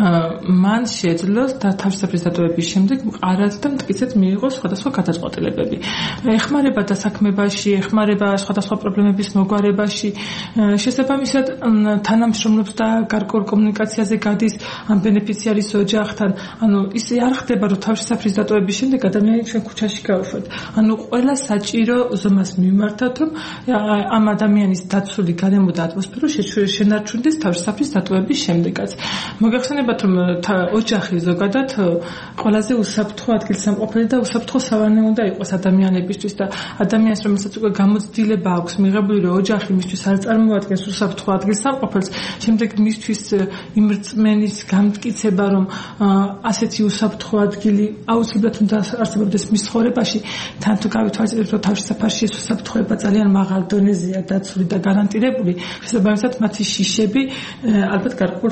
მან შეძლოს თავშესაფრის დატოვების შემდეგ მყარად და მტკიცედ მიიღოს სხვადასხვა გადაწყვეტილებები. ეხმარება დასაქმებაში, ეხმარება სხვადასხვა პრობლემების მოგვარებაში, შესაბამისად თანამშრომლობს და გარკვეულ კომუნიკაციაზე გადის ამ ბენეფიციარის ოჯახთან. ანუ ისე არ ხდება, რომ თავშესაფრის დატოვების შემდეგ ადამიანი ჩვენ ქუჩაში გავუშვათ. ანუ ყველა საჭირო ზომას მიმართავთ, რომ ამ ადამიანის დაცული გარემო და ატმოსფერო შენარჩუნდეს თავშესაფრის დატოვების შემდეგაც. მოგეხსენებათ, რომ ოჯახი ზოგადად ყველაზე უსაფრთხო ადგილსამყოფელი და უსაფრთხო სავანე უნდა იყოს ადამიანებისთვის და ადამიანს, რომელსაც უკვე გამოცდილება აქვს მიღებული, რომ ოჯახი მისთვის არ წარმოადგენს უსაფრთხო ადგილსამყოფელს, შემდეგ მისთვის იმ რწმენის გამტკიცება, რომ ასეთი უსაფრთხო ადგილი აუცილებლად უნდა არსებობდეს მის ცხოვრებაში, თან თუ გავითვალისწინებთ, რომ თავშესაფარში ეს უსაფრთხოება ძალიან მაღალ დონეზეა დაცული და გარანტირებული, შესაბამისად მათი შიშები ალბათ გარკვეულ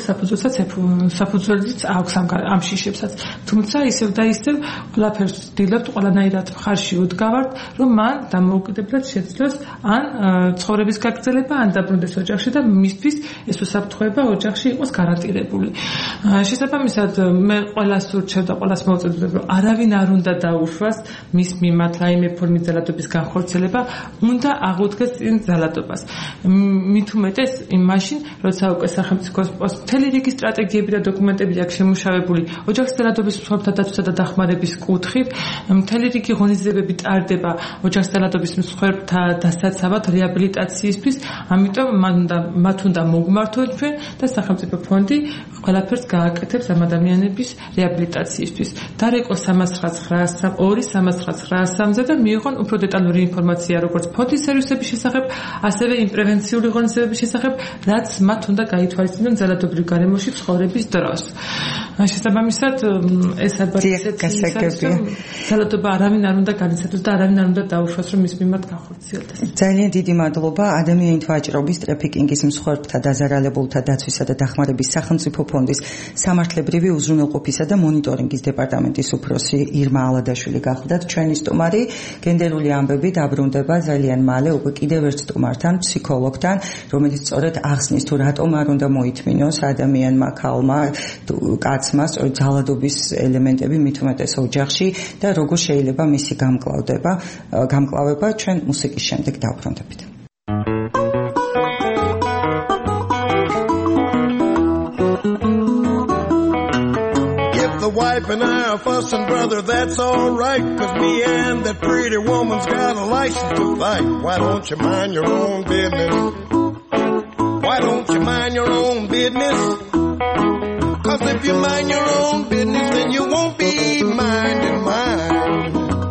საფუძველიც აქვს ამ შიშებსაც. თუმცა ისევ და ისევ ყველაფერს ვცდილობთ, ყველანაირად მხარში უდგავართ, რომ მან დამოუკიდებლად შეძლოს ან ცხოვრების გაგრძელება, ან დაბრუნდეს ოჯახში და მისთვის ეს უსაფრთხოება ოჯახში იყოს გარანტირებული. შესაბამისად მე ყველას ურჩევ და ყველას მოვუწევთ, რომ არავინ არ უნდა დაუშვას მის მიმართ რაიმე ფორმის ძალადობის განხორციელება, უნდა აღუდგეს წინ ძალადობას. მით უმეტეს იმაშინ, როცა უკვე სახელმწიფოს მთელი რიგი სტრატეგიები და დოკუმენტები აქვს შემუშავებული ოჯახის ძალადობის მსხვერპლთა დაცვისა და დახმარების კუთხით, მთელი რიგი ღონისძიებები ტარდება ოჯახის ძალადობის მსხვერპლთა დასაცავად რეაბილიტაციისთვის, ამიტომ მათ უნდა მოგმართოთ ჩვენ და სახელმწიფო ფონდი ყველაფერს გააკეთებს ამ ადამიანების რეაბილიტაციისთვის. დარეკო 399-2-399-3-ზე და მიიღონ უფრო დეტალური ინფორმაცია როგორც ფონდის სერვისების შესახებ, ასევე იმ პრევენციული ღონისძიებების შესახებ, რაც მათ უნდა გაითვალისწინონ ძალადობრივ გარემოში ცხოვრების დროს. შესაბამისად, ეს ალბათ ისეთი ძალადობა არავინ არ უნდა განიცადოს და არავინ არ უნდა დაუშვას, რომ მის მიმართ განხორციელდეს. ძალიან დიდი მადლობა ადამიანით ვაჭრობის ტრაფიკინგის მსხვერპლთა დაზარალებულთა დაცვისა და დახმარების სახელმწიფო ფონდის სამართლებრივი უზრუნველყოფისა და მონიტორინგის დეპარტამენტის უფროსი ირმა ალადაშვილი გახლდათ ჩვენი სტუმარი. გენდერული ამბები დაბრუნდება ძალიან მალე უკვე კიდევ ერთ სტუმართან, ფსიქოლოგთან, რომელიც სწორედ ახსნის თუ რატომ არ უნდა მოითმინოს ადამიანმა, ქალმა, კაცმა სწორედ ძალადობის ელემენტები მით უმეტეს ოჯახში და როგორ შეიძლება მისი გამკლავება ჩვენ მუსიკის შემდეგ დავბრუნდებით. Wife and I are fussing, brother, that's alright, 'cause me and that pretty woman's got a license to fight. Why don't you mind your own business? Why don't you mind your own business? 'Cause if you mind your own business, then you won't be minding mine.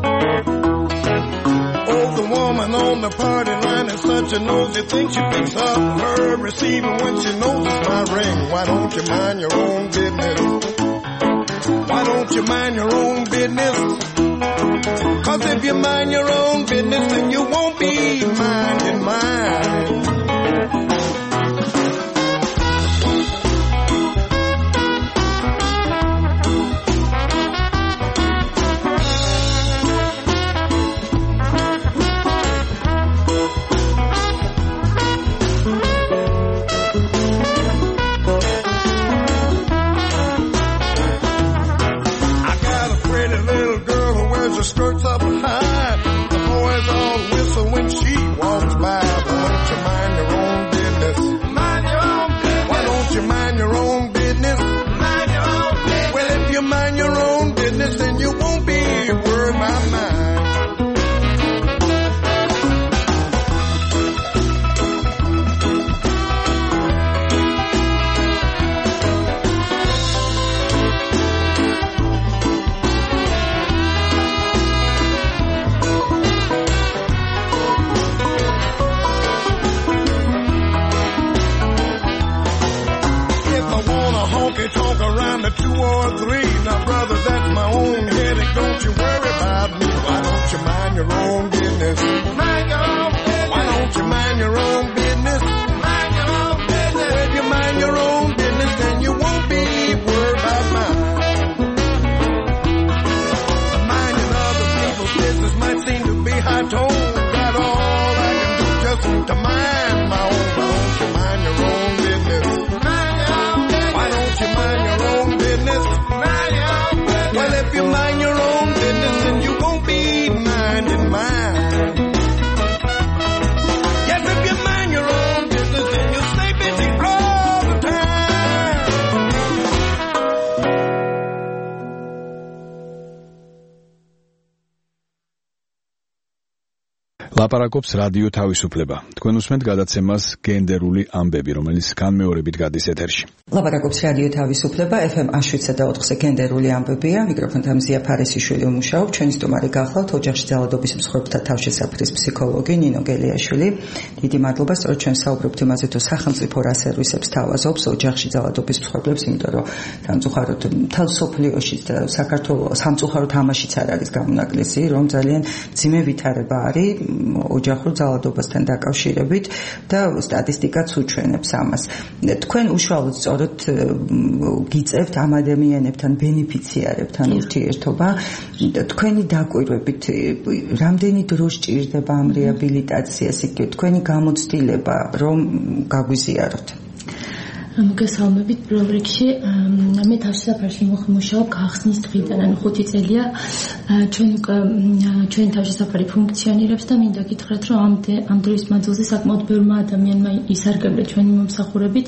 Oh, the woman on the party line is such a nosy thing. She picks up her receiver when she knows it's my ring. Why don't you mind your own business? Why don't you mind your own business? 'Cause if you mind your own business, then you won't be minding mine. her skirts up high. The boys all whistle when she walks by. Why don't you mind your own business? Mind your own business. Why don't you mind your own business? Mind your own business. Well, if you mind your own business, then you won't be worried about mine. Talk around the 2 or 3. Now, brother, that's my own headache. Don't you worry about me. Why don't you mind your own business? Mind your own business. Why don't you mind your own business? Mind your own business. If you mind your own business, then you won't be worried about mine. Minding other people's business might seem to be high tone. Got all I can do just to mind my own. Why don't you mind your own business? You mind your own business. Well, if you mind your own business, then you won't be minding mine. Yes, if you mind your own business, then you'll stay busy all the time. ლაპარაკობს რადიო თავისუფლება. თქვენ უსმენთ გადაცემას გენდერული ამბები, რომელიც განმეორებით გადის ეთერში. ლაპარაკობს რადიო თავისუფლება, FM 107.4-ზე გენდერული ამბებია. მიკროფონთან მზია ფარესიშვილი ვმუშაობ. ჩვენი სტუმარი გახლავთ ოჯახში ძალადობის მსხვერპლთა თავშესაფრის ფსიქოლოგი ნინო გელიაშვილი. დიდი მადლობა, სწორედ ჩვენ საუბრობთ იმაზე, თუ სახელმწიფო რა სერვისებს თავაზობს ოჯახში ძალადობის მსხვერპლებს, იმიტომ რომ სამწუხაროდ მთელ სოფლიოშიც და საქართველოს სამწუხაროდ თამაშიც არ არის გამონაკლისი, რომ ძალიან ძიმე ვითარება არის ოჯახურ ძალადობასთან დაკავშირებით და სტატისტიკაც უჩვენებს ამას. თქვენ უშუალოდ სწორედ გიწევთ ამ ადამიანებთან, ბენეფიციარებთან ურთიერთობა. თქვენი დაკვირვებით, რამდენი დრო სჭირდება ამ რეაბილიტაციას, იქ თქვენი გამოცდილება, რომ გაგვიზიაროთ? მოგესალმებით პირველ რიგში. მე თავშესაფარში მუშაობ გახსნის დღიდან, ანუ 5 წელია ჩვენ თავშესაფარი ფუნქციონირებს და მინდა გითხრათ, რომ ამ დროის მანძილზე საკმაოდ ბევრმა ადამიანმა ისარგებლა ჩვენი მომსახურებით.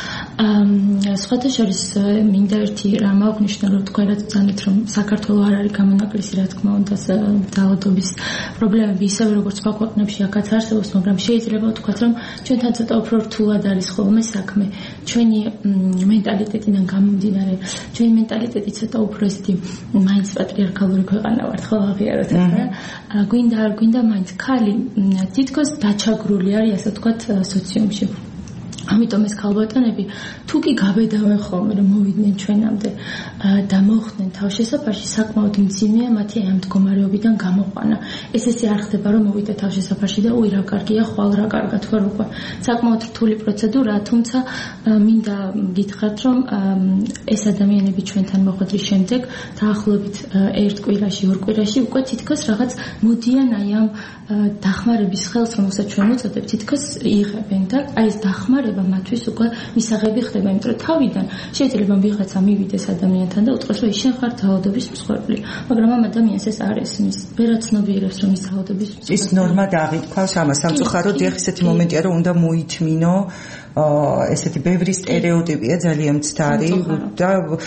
სხვათა შორის მინდა ერთი რამ აღნიშნო, რომ თქვენ რაც ძანეთ, რომ საქართველოს არ არის გამონაკლისი, რა თქმა უნდა, ძალადობის პრობლემები ისევე როგორც სხვა ქვეყნებში აქაც არსებობს, მაგრამ შეიძლება ვთქვათ, რომ ჩვენთან ცოტა უფრო რთულად არის ხოლმე საქმე. ჩვენი მენტალიტეტიდან გამომდინარე, ჩვენი მენტალიტეტი ცოტა უფრო ესეთი მაინც პატრიარქალური ქვეყანა ვართ, ხო აღიაროთ ახლა. გვინდა არ გვინდა, მაინც ხალი თითქოს დაჩაგრული არის, ასე ვთქვათ, სოციუმში. ამიტომ ეს ქალბატონები თუ კი გაბედავენ ხოლმე რომ მოვიდნენ ჩვენამდე და მოხდნენ თავშესაფარში, საკმაოდ მძიმეა მათი ამ მდგომარეობიდან გამოყვანა. ეს ესე არ ხდება რომ მოვიდე თავშესაფარში და უი რა კარგია, ხვალ რა კარგად ვარ უკვე. საკმაოდ რთული პროცედურაა, თუმცა მინდა გითხრათ რომ ეს ადამიანები ჩვენთან მოხვედრის შემდეგ დაახლოებით 1 კვირაში, 2 კვირაში უკვე თითქოს რაღაც მოდიან აი ამ დახმარების ხელს, რომელსაც ჩვენ უწოდებთ, თითქოს იღებენ და აი ეს დახმარება მათთვის უკვე მისაღები ხდება, იმიტომ რომ თავიდან შეიძლება ვიღაცა მივიდეს ადამიანთან და უთხრას რომ შენ ხარ ძალადობის მსხვერპლი, მაგრამ ამ ადამიანს ეს არ ესმის, ვერაცნობიერებს რომ ის ძალადობის მსხვერპლი. ის ნორმა დააღითქვას ამას, სამწუხაროდ ეხ ესეთი მომენტია რომ უნდა მოითმინო ესეთი ბევრი სტერეოტიპია ძალიან მცდარი და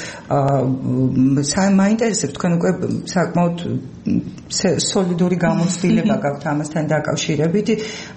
მაინტერესებს თქვენ უკვე საკმაოდ სოლიდური გამოცდილება გაქვთ ამასთან დაკავშირებით.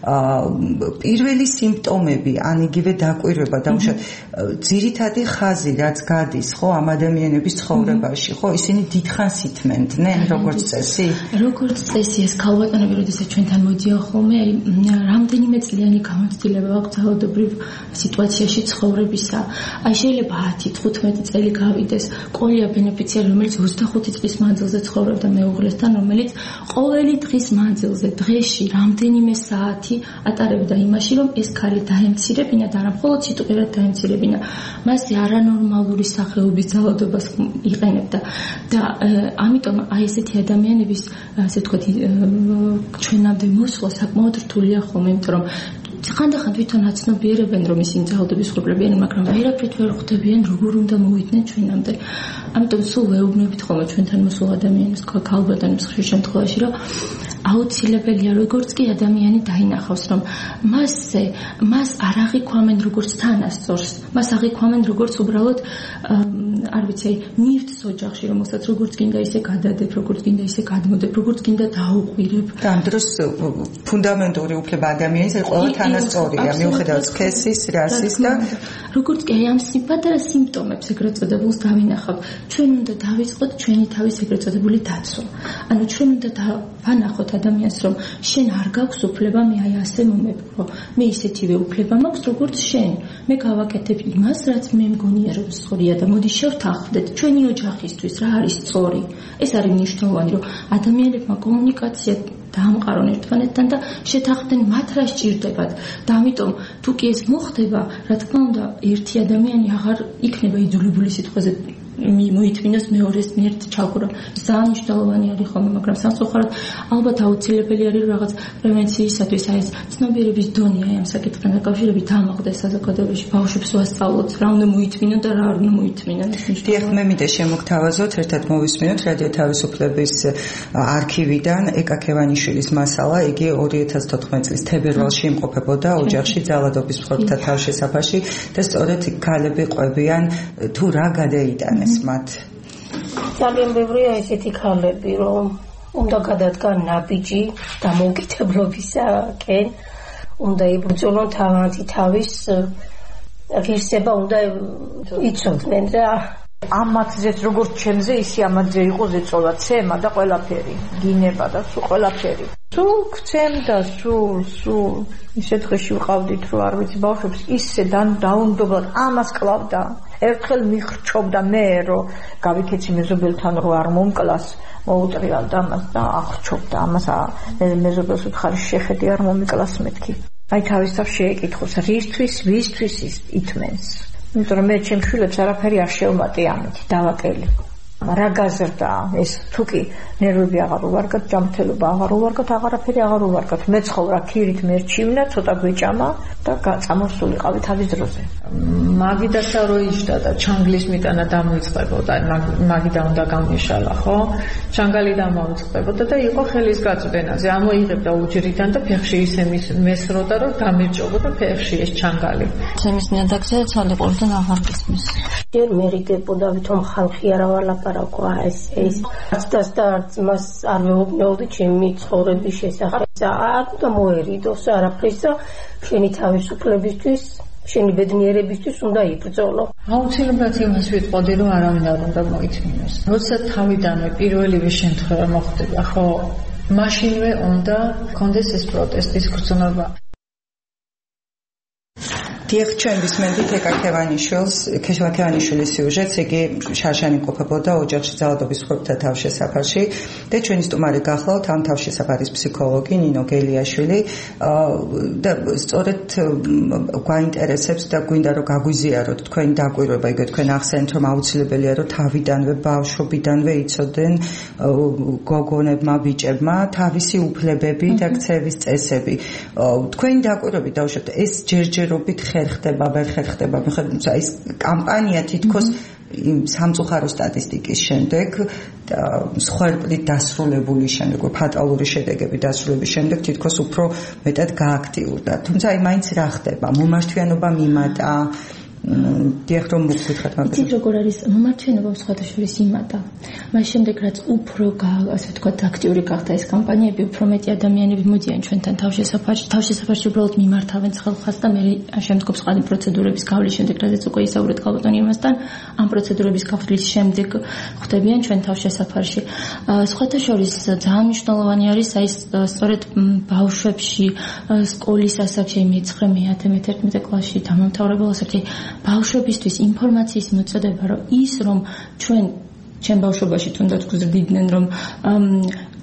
პირველი სიმპტომები, ან იგივე დაკვირვება დაუშვათ, ძირითადი ხაზი რაც გადის ხო ამ ადამიანების ცხოვრებაში, ხო ისინი დიდხანს ითმენდნენ როგორც წესი? როგორც წესი ეს ქალბატონები როდესაც ჩვენთან მოდიან ხოლმე, რამდენიმე წლიანი გამოცდილება აქვს ძალადობრივ სიტუაციაში ცხოვრებისა. აი შეიძლება 10-15 წელი გავიდეს. ყოლია ბენეფიციარი, რომელიც 25 წლის მანძილზე ცხოვრობდა მეუღლესთან, რომელიც ყოველი დღის მანძილზე დღეში რამდენიმე საათი ატარებდა იმაში, რომ ეს ქალი დაემცირებინა და არა მხოლოდ სიტყვიერად დაემცირებინა, მასზე არანორმალური სახეობის ძალადობას იყენებდა და ამიტომ აი ესეთი ადამიანების ასე ვთქვათ ჩვენამდე მოსვლა საკმაოდ რთულია ხოლმე, იმიტომ რომ ხანდახან თვითონ აცნობიერებენ რომ ისინი ძალადობის მფლობელებიან, მაგრამ ვერაფრით ვერ ხვდებიან როგორ უნდა მოვიდნენ ჩვენამდე. ამიტომ სულ ვეუბნებით ხოლმე ჩვენთან მოსულ ადამიანებს, ქალბატონებს ხშირ შემთხვევაში, რომ აუცილებელია როგორც კი ადამიანი დაინახავს, რომ მას არ აღიქვამენ როგორც თანასწორს, მას აღიქვამენ როგორც უბრალოდ არ ვიცი, ნივთს ოჯახში, რომელსაც როგორც გინდა ისე გადადებ, როგორც გინდა ისე გადმოდებ, როგორც გინდა დაუყვირებ. და ამ დროს ფუნდამენტური უფლება ადამიანის ყველა თანასწორია, მიუხედავად სქესის, რასის და როგორც კი ამ პატარა სიმპტომებს ეგრეთ წოდებულს დავინახავ, ჩვენ უნდა დავიწყოთ ჩვენი თავის ეგრეთ წოდებული დაცვა. ანუ ჩვენ უნდა ვანახოთ ადამიანს, რომ შენ არ გაქვს უფლება მე აი ასე მომეპყრო. მე ისეთივე უფლება მაქვს როგორც შენ. მე გავაკეთებ იმას, რაც მე მგონია რომ სწორია და მოდი შევთანხმდეთ ჩვენი ოჯახისთვის რა არის სწორი. ეს არის მნიშვნელოვანი, რომ ადამიანებმა კომუნიკაცია დაამყარონ ერთმანეთთან და შეთანხმდნენ მათ რა სჭირდებათ. და ამიტომ თუ კი ეს მოხდება, რა თქმა უნდა, ერთი ადამიანი აღარ იქნება იძულებული სიტყვაზე მოითმინოს მეორეს მიერ ჩალყურა. ძალიან მნიშვნელოვანი არის ხოლმე, მაგრამ სამწუხაროდ ალბათ აუცილებელი არის რაღაც პრევენციისათვის აი ეს ცნობიერების დონე აი ამ საკითხთან დაკავშირებით დამოხდეს საზოგადოებაში, ბავშვებს ვასწავლოთ რა უნდა მოითმინონ და რა არ უნდა მოითმინონ. დიახ, მე მინდა შემოგთავაზოთ, ერთად მოვისმინოთ რადიო თავისუფლების არქივიდან ეკა ქევანიშვილის მასალა, იგი 2014 წლის თებერვალში იმყოფებოდა ოჯახში ძალადობის მფლობელთა თავშესაფარში და სწორედ ქალები ყვებიან თუ რა გადაიტანეს. ძალიან ბევრია ესეთი ქალები, რომ უნდა გადადგან ნაბიჯი დამოუკიდებლობისაკენ, უნდა იბრძოლონ თავიანთი თავის ღირსება, უნდა იცოდნენ და ამათზეც როგორც ჩემზე, ისე ამათზე იყო ზეწოლა, ცემა და ყველაფერი, გინება და სულ ყველაფერი. სულ გცემ და სულ ისე დღეში ვყავდით, რომ არ ვიცი ბავშვებს ისე დაუნდობლად ამას კლავდა. ერთხელ მიხრჩობდა მე, რომ გავიქეცი მეზობელთან, რომ არ მომკლას, მოუტრიალდა ამას და ახრჩობდა ამას, მეზობელს უთხარი შეხედი არ მომიკლას მეთქი. აი თავის თავს შეეკითხოს, რისთვის, ვისთვის ითმენს. იმიტომ რომ მე ჩემს შვილებს არაფერი არ შევმატი ამით, დავაკელი. რა გაზრდა ეს თუკი ნერვები აღარ უვარგათ, ჯანმრთელობა აღარ უვარგათ, აღარაფერი აღარ უვარგათ. მე ცხოვრა ქირით მერჩივნა, ცოტა გვეჭამა და წამოსულიყავი თავის დროზე. მაგიდასა რო იჯდა და ჩანგლის მიტანა დამოიწყებოდა, მაგიდა უნდა გამიშალა, ხო? ჩანგალი დამოიწყებოდა და იყო ხელის გაწვდენაზე. ამოიღებდა უჯრიდან და ფეხში ისე მესროდა, რომ დამეჭობოდა ფეხში ეს ჩანგალი. ჩემს ნიადაგზე ცალიყურიდან აღარ გისმის. ჯერ მერიდებოდა, ვითომ ხალხი არა ვალაპარაკო ეს და მას არ მეუბნეოდი ჩემი ცხოვრების შესახებ. და მოერიდოს არაფრის და შენი თავისუფლებისთვის შენი ბედნიერებისთვის უნდა იბრძოლო. აუცილებლად იმას ვიტყოდი, რომ არავინ არ უნდა მოითმინოს. როცა თავიდანვე პირველივე შემთხვევა მოხდება, ხო, მაშინვე უნდა კონდეს ეს პროტესტის გრძნობა. დიახ, ჩვენ ვისმენთ ეკა ქევანიშვილის სიუჟეტს, იგი შარშან იმყოფებოდა ოჯახში ძალადობის მფლობელთა თავშესაფარში და ჩვენი სტუმარი გახლავთ ამ თავშესაფარის ფსიქოლოგი ნინო გელიაშვილი და სწორედ გვაინტერესებს და გვინდა რომ გაგვიზიაროთ თქვენი დაკვირვება, იგივე თქვენ ახსენეთ რომ აუცილებელია რომ თავიდანვე ბავშვობიდანვე იცოდნენ გოგონებმა, ბიჭებმა თავისი უფლებები და ქცევის წესები. თქვენი დაკვირვებით დავუშვათ, ეს ჯერჯერობით ხერხდება, ვერ ხერხდება, მიხედავთ ის კამპანია თითქოს სამწუხარო სტატისტიკის შემდეგ და მსხვერპლით დასრულებული შემდეგ, ფატალური შედეგების დასრულების შემდეგ თითქოს უფრო მეტად გააქტიურდა. თუმცა აი მაინც რა ხდება? მომართვიანობა მიმატა. დიახ, რომ მოგვითხრათ მაგას. იცით როგორ არის მომართვიანობა სხვადასხვის იმატა. მას შემდეგ რაც უფრო ასე ვთქვათ აქტიური გახდა ეს კამპანიები, უფრო მეტი ადამიანები მოდიან ჩვენთან თავშესაფარში უბრალოდ მიმართავენ ხალხს და მე შემდგომ სხვა პროცედურების გავლის შემდეგ, რადგან უკვე ისაუბრეთ კალბატონ იმასთან, ამ პროცედურების გავლის შემდეგ ხვდებიან ჩვენ თავშესაფარში. სხვათა შორის ძალიან მნიშვნელოვანი არის აი სწორედ ბავშვებში სკოლის ასაკში, მე-9, მე-10, მე-11 კლასში დამამთავრებელ ასაკში ბავშვებისთვის ინფორმაციის მოწოდება, რომ ის რომ ჩვენ ბავშვობაში თუნდაც გვზრდიდნენ, რომ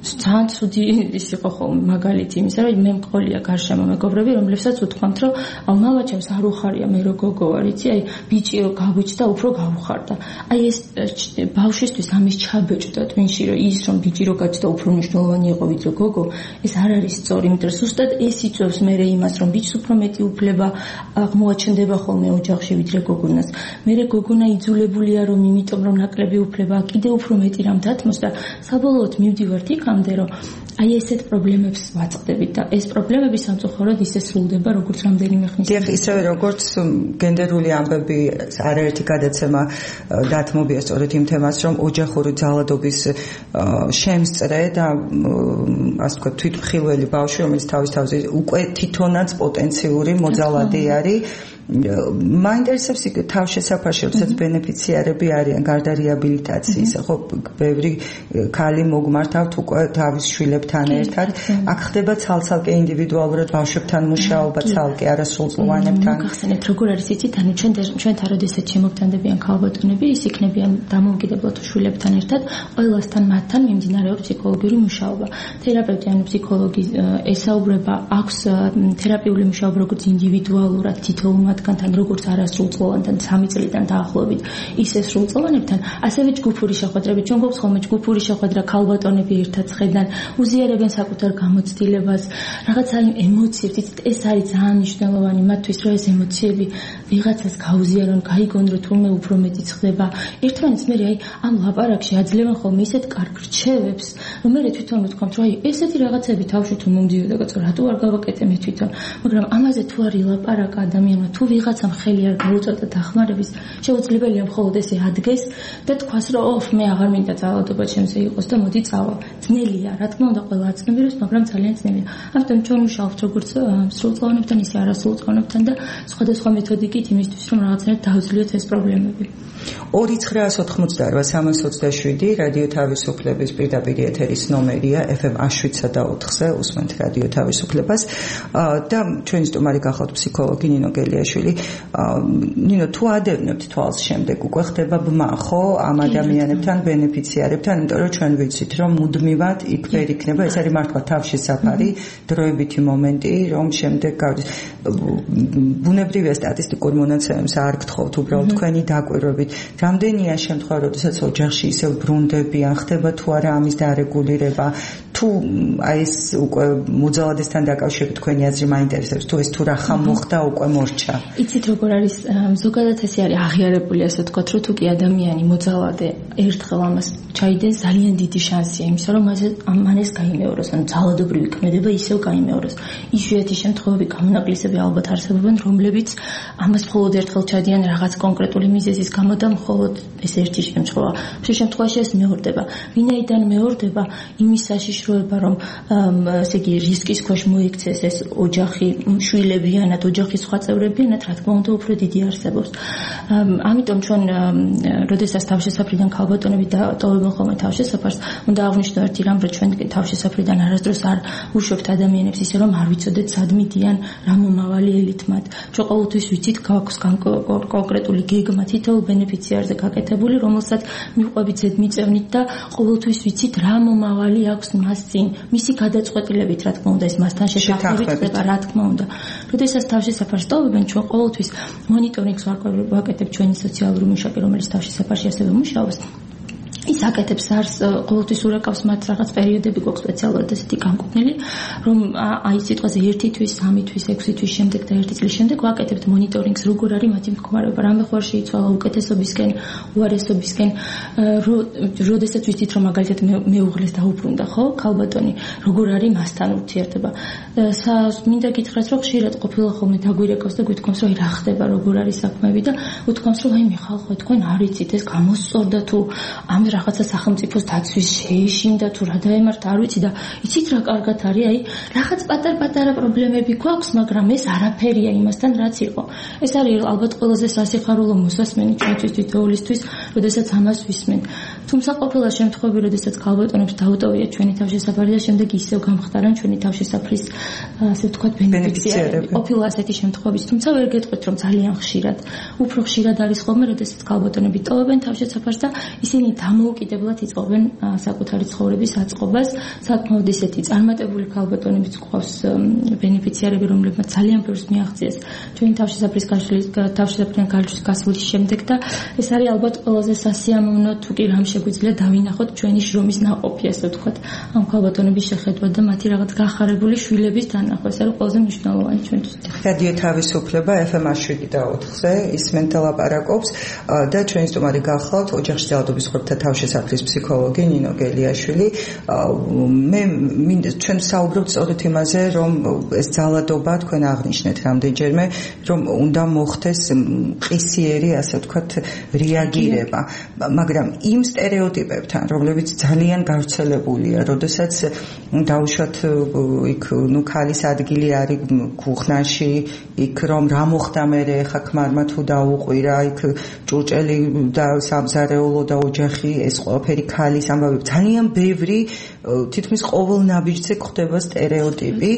ძალიან ცუდი ის იყო ხოლმე მაგალითი იმისა, რომ მე მყოლია გარშემო მეგობრები, რომლებსაც უთქვამთ, რომ მამაჩემს არ უხარია მე რო გოგო ვარ, იცი, აი ბიჭი რო გავიჩნდა, უფრო გავუხარდა. აი ეს ბავშვისთვის ამის ჩაბეჭდა twin-ში, რომ ის რომ ბიჭი რო გაჩნდა, უფრო მნიშვნელოვანი იყო ვიდრე გოგო, ეს არ არის სწორი, იმიტომ რომ ზუსტად ეს იწვევს მე იმას, რომ ბიჭს უფრო მეტი უფლება აღმოაჩნდება ხოლმე ოჯახში ვიდრე გოგონას. მე გოგონა იძულებულია რომ იმიტომ რომ ნაკლები უფლება, კიდე უფრო მეტი რამ დათმოს და საბოლოოდ მივდივართ იქამდე, რომ აი ესეთ პრობლემებს ვაწყდებით და ეს პრობლემები სამწუხაროდ ისე სრულდება, როგორც რამდენიმე ხნის. დიახ, ისევე როგორც გენდერული ამბები არაერთი გადაცემა დათმობია სწორედ იმ თემას, რომ ოჯახური ძალადობის შემსწრე და ასე ვთქვათ თვითმხილველი ბავშვი, რომელიც თავის თავზე უკვე თვითონაც პოტენციური მოძალადი არის. მაინტერესებს იქ თავშესაფარში, როდესაც ბენეფიციარები არიან გარდა რეაბილიტაციის, ხო, ბევრი ქალი მოგმართავთ უკვე თავის შვილებთან ერთად. აქ ხდება ცალ-ცალკე ინდივიდუალურად ბავშვებთან მუშაობა, ცალკე არასრულწლოვანებთან. გახსენეთ, როგორ არის იცით, ანუ ჩვენთან როდესაც შემოგტანდებიან ქალბატონები, ის იქნებიან დამოუკიდებლად შვილებთან ერთად, ყველასთან მათთან მიმდინარეობს ფსიქოლოგიური მუშაობა. თერაპევტი ანუ ფსიქოლოგი ესაუბრება, აქვს თერაპიული მუშაობა როგორც ინდივიდუალურად თითოეულ მათგანთან, როგორც არასრულწლოვანთან 3 წლიდან დაახლოებით, ისე სრულწლოვანებთან, ასევე ჯგუფური შეხვედრებით. ჩვენ გვაქვს ხოლმე ჯგუფური შეხვედრა, ქალბატონები ერთად ხედან, უზიარებენ საკუთარ გამოცდილებას, რაღაცა ემოციებს, ეს არის ძალიან მნიშვნელოვანი მათთვის, რომ ეს ემოციები ვიღაცას გაუზიარონ, გაიგონ, რომ თურმე უფრო მეტი ხდება. ერთმანეთს მე აი ამ ლაპარაკში აძლევენ ხოლმე ისეთ კარგ რჩევებს, რომ მე თვითონ ვთქვამთ, რომ აი ესეთი რაღაცები თავში თუ მომდიოდა, კაცო, რატო არ გავაკეთე მე თვითონ, მაგრამ ამაზე თუ არ ილაპარაკა ადამიანმა, თუ ვიღაცამ ხელი არ გაუწოდა დახმარების, შეუძლებელია მხოლოდ ესე ადგეს და თქვას, რომ ოხ, მე აღარ მინდა ძალადობა ჩემზე იყოს და მოდი წავალ. ძნელია, რა თქმა უნდა, ყველა აწნებირებს, მაგრამ ძალიან ძნელია. ამიტომ ჩვენ ვშავთ როგორც სრულწლოვანებთან, ისე არასრულწლოვანებთან და სხვადასხვა მეთოდიკით იმისთვის, რომ რაღაცნაირად დავძლიოთ ეს პრობლემები. 2988-327 რადიო თავისუფლების პირდაპირ ეთერის ნომერია FM 107.4-ზე უსმენთ რადიო თავისუფლებას და ჩვენი სტუმარი გახლავთ ფსიქოლოგი ნინო გელიაშვილი. ნინო, თუ ადევნებთ თვალს შემდეგ უკვე ხდება ბმა, ხო, ამ ადამიანებთან, ბენეფიციარებთან, იმიტომ რომ ჩვენ ვიცით, რომ მუდმივად იქ ვერ იქნება, ეს არის მართლა თავშესაფარი, დროებითი მომენტი, რომ შემდეგ გავდის. ბუნებრივია სტატისტიკურ მონაცემებს არ გთხოვთ, უბრალოდ თქვენი დაკვირვებით. რამდენია შემთხვევა, როდესაც ოჯახში ისევ ბრუნდებიან, ხდება თუ არა ამის დარეგულირება, თუ აი ეს უკვე მოძალადესთან დაკავშირებით თქვენი აზრი მაინტერესებს, თუ ეს თუ რა ხამ მოხდა უკვე მორჩა. იცით როგორ არის, ზოგადად ესე არის აღიარებული, ასე ვთქვათ, რომ თუ კი ადამიანი მოძალადე ერთხელ ამას ჩაიდეს, ძალიან დიდი შანსია იმისა, რომ მან ეს გაიმეოროს, ანუ ძალადობრივი ქმედება ისევ გაიმეოროს. იშვიათი შემთხვევები, გამონაკლისები ალბათ არსებობენ, რომლებიც ამას მხოლოდ ერთხელ ჩადიან რაღაც კონკრეტული მიზეზის გამო და მხოლოდ ეს ერთი შემთხვევა. ამ შემთხვევაში ეს მეორდება. ვინაიდან მეორდება, იმის საშიშროება, რომ ესე იგი რისკის ქვეშ მოიქცეს ეს ოჯახი, შვილებიანად, ოჯახის სხვა წევრებიანად, რა თქმა უნდა, უფრო დიდი არსებობს. ამიტომ ჩვენ, როდესაც თავშესაფრიდან ქალბატონები დატოვებენ ხოლმე თავშესაფარს, უნდა აღვნიშნო ერთი რამ, რომ ჩვენ თავშესაფრიდან არასდროს არ უშვებთ ადამიანებს ისე, რომ არ ვიცოდეთ სად მიდიან, რა მომავალი ელით მათ. ჩვენ ყოველთვის ვიცით, გაქვს კონკრეტული გეგმა თითოეულ ბენეფიციარზე გაკეთებული, რომელსაც მივყვებით ზედმიწევნით და ყოველთვის ვიცით, რა მომავალი აქვს მას წინ, მისი გადაწყვეტილებით, რა თქმა უნდა, ეს მასთან შეთანხმებით ხდება, რა თქმა უნდა. როდესაც თავშესაფარს ტოვებენ, ჩვენ ყოველთვის მონიტორინგს ვაკეთებთ ჩვენი სოციალური მუშაკი, რომელიც თავშესაფარში ასევე მუშაობს. ის აკეთებს არს ყოველთვის ურეკავს მათ რაღაც პერიოდები გვაქვს სპეციალურად ესეთი განკუთვნილი, რომ აი სიტყვაზე 1 თვის, 3 თვის, 6 თვის შემდეგ და 1 წლის შემდეგ ვაკეთებთ მონიტორინგს, როგორ არის მათი მდგომარეობა, რამე ხوار შეიცვალა უკეთესობისკენ, უარესობისკენ, როდესაც ვიცით, რომ მაგალითად მეუღლეს დაუბრუნდა, ხო, ქალბატონი, როგორ არის მასთან ურთიერთობა. მინდა გითხრათ, რომ ხშირად ყოფილა ხოლმე დაგვირეკავს და გვითქვამს, რომ რა ხდება, როგორ არის საქმეები და უთქვამს, რომ აი მიხალხო, თქვენ არ იცით, ეს გამოსწორდა თუ ამ რაღაცა სახელმწიფოს დაცვის შეეშინდა თუ რა დაემართა, არ ვიცი და იცით რა კარგად არის, აი რაღაც პატარ-პატარა პრობლემები გვაქვს, მაგრამ ეს არაფერია იმასთან, რაც იყო. ეს არის ალბათ ყველაზე სასიხარულო მოსასმენი ჩვენთვის თითოეულისთვის, როდესაც ამას ვისმენ. თუმცა ყოფილა შემთხვევები, როდესაც ქალბატონებს დაუტოვიათ ჩვენი თავშესაფარი და შემდეგ ისევ გამხდარან ჩვენი თავშესაფრის ასე ვთქვათ ბენეფიციარები. ყოფილა ასეთი შემთხვევები, თუმცა ვერ გეტყვით რომ ძალიან ხშირად. უფრო ხშირად არის ხოლმე, როდესაც ქალბატონები ტოვებენ თავშესაფარს და ისინი დამოუკიდებლად იწყებენ საკუთარი ცხოვრების აწყობას. საკმაოდ ისეთი წარმატებული ქალბატონებიც გვყავს ბენეფიციარები, რომლებმაც ძალიან ბევრს მიაღწიეს ჩვენი თავშესაფრიდან გასვლის შემდეგ და ეს არის ალბათ ყველაზე სასიამოვნო თუ კი რამ შეგვიძლია დავინახოთ ჩვენი შრომის ნაყოფი, ასე ვთქვათ, ამ ქალბატონების შეხედვა და მათი რაღაც გახარებული შვილების დანახვა. ეს არის ყველაზე მნიშვნელოვანი ჩვენთვის. რადიო თავისუფლება FM 107.4-ზე ისმენთ ლაპარაკობს და ჩვენი სტუმარი გახლავთ ოჯახში ძალადობის ხორბთა თავშესაფრის ფსიქოლოგი ნინო გელიაშვილი. მე ჩვენ საუბრობთ სწორედ იმაზე, რომ ეს ძალადობა თქვენ აღნიშნეთ რამდენჯერმე, რომ უნდა მოხდეს ყისიერი, ასე ვთქვათ, რეაგირება, მაგრამ იმ სტერეოტიპებთან, რომლებიც ძალიან გავრცელებულია, როდესაც დაუშვათ იქ ქალის ადგილი არის ქუხნაში, იქ რომ რა მოხდა მერე, ხა ქმარმა თუ დაუყვირა, იქ ჭურჭელი და სამზარეულო და ოჯახი, ეს ყველაფერი ქალის ამბავი, ძალიან ბევრი თითქმის ყოველ ნაბიჯზე გვხდება სტერეოტიპი.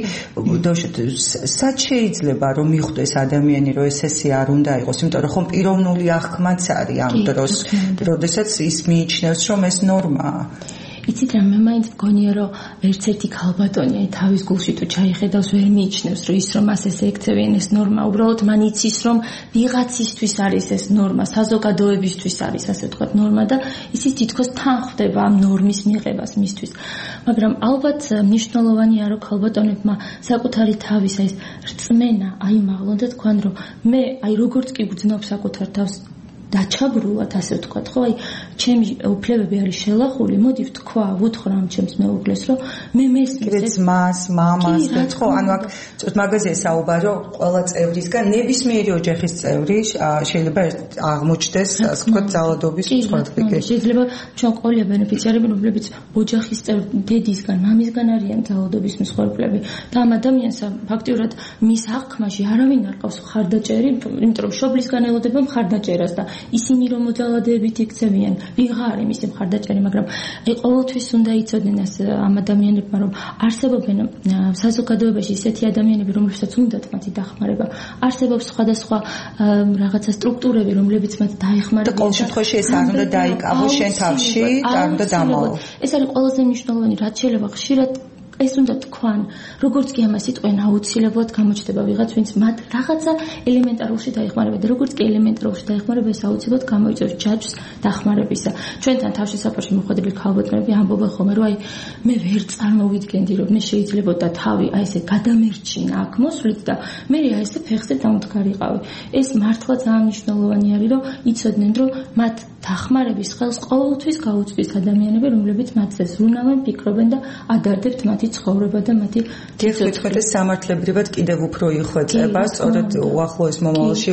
სად შეიძლება რომ მიხვდეს ადამიანი, რომ ესეთი არ უნდა იყოს, იმიტომ რომ ხომ პიროვნული აღქმაც არის ამ დროს, როდესაც ის მიიჩნევს, რომ ეს ნორმაა. იცით რა, მე მაინც მგონია, რომ ერთ-ერთი ქალბატონი თავის გულში თუ ჩაიხედავს, ვერ მიიჩნევს, რომ ის რომ მას ესე ექცევიან ეს ნორმა, უბრალოდ მან იცის, რომ ვიღაცისთვის არის ეს ნორმა, საზოგადოებისთვის არის, ასე ვთქვათ, ნორმა და ისიც თითქოს თან ხვდება ამ ნორმის მიღებას მისთვის. მაგრამ ალბათ მნიშვნელოვანია, რომ ქალბატონებმა საკუთარი თავის ეს რწმენა აიმაღლონ და თქვან, რომ მე როგორც კი ვგრძნობ საკუთარ თავს დაჩაგრულად, ასე ვთქვათ, ხო, ჩემი უფლებები არის შელახული, მოდი ვთქვა, ვუთხრა ამ ჩემს მეუღლეს, რომ მე მესმის ძმას, მამას და ხო, ანუ აქ მაგაზე საუბარო ყველა წევრისგან, ნებისმიერი ოჯახის წევრი შეიძლება აღმოჩნდეს, ასე ვთქვათ, ძალადობის მსხვერპლი. შეიძლება ჩვენ ყოლია ბენეფიციარები, რომლებიც ოჯახის წევრი, დედისგან, მამისგან არიან ძალადობის მსხვერპლები და ამ ადამიანს ფაქტიურად მის აღქმაში არავინ არ ყავს მხარდაჭერი, იმიტომ რომ მშობლისგან ელოდება მხარდაჭერას და ისინი რომ მოძალადეებით იქცევიან, ვიღარ არის მისი მხარდაჭერი, მაგრამ ყოველთვის უნდა იცოდნენ ამ ადამიანებმა, რომ არსებობენ საზოგადოებაში ისეთი ადამიანები, რომლებსაც უნდათ მათი დახმარება. არსებობს სხვადასხვა რაღაცა სტრუქტურები, რომლებიც მათ დაეხმარებიან. და ყოველ შემთხვევაში ეს არ უნდა დაიკავოს შენ თავში, არ უნდა დამალო. ეს არის ყველაზე მნიშვნელოვანი, რაც შეიძლება ხშირად ეს უნდა თქვან, როგორც კი ამას იტყვენ, აუცილებლად გამოჩნდება ვიღაც, ვინც მათ რაღაცა ელემენტარულში დაეხმარება და როგორც კი ელემენტარულში დაეხმარება, ეს აუცილებლად გამოიწვევს ჯაჭვს დახმარებისა. ჩვენთან თავშესაფარში მოხვედრილი ქალბატონები ამბობენ ხოლმე, რომ მე ვერ წარმოვიდგენდი, რომ მე შეიძლებოდა თავი ესე გადამერჩინა აქ მოსვლით და მე ესე ფეხზე დამდგარიყავი. ეს მართლა ძალიან მნიშვნელოვანი არის, რომ იცოდნენ, რომ მათ დახმარების ხელს ყოველთვის გაუწვდის ადამიანები, რომლებიც მათზე ზრუნავენ, ფიქრობენ და ადარდებთ მათი ცხოვრება და მათი თვითონ სამართლებრივად კიდევ უფრო იხვეწება, სწორედ უახლოეს მომავალში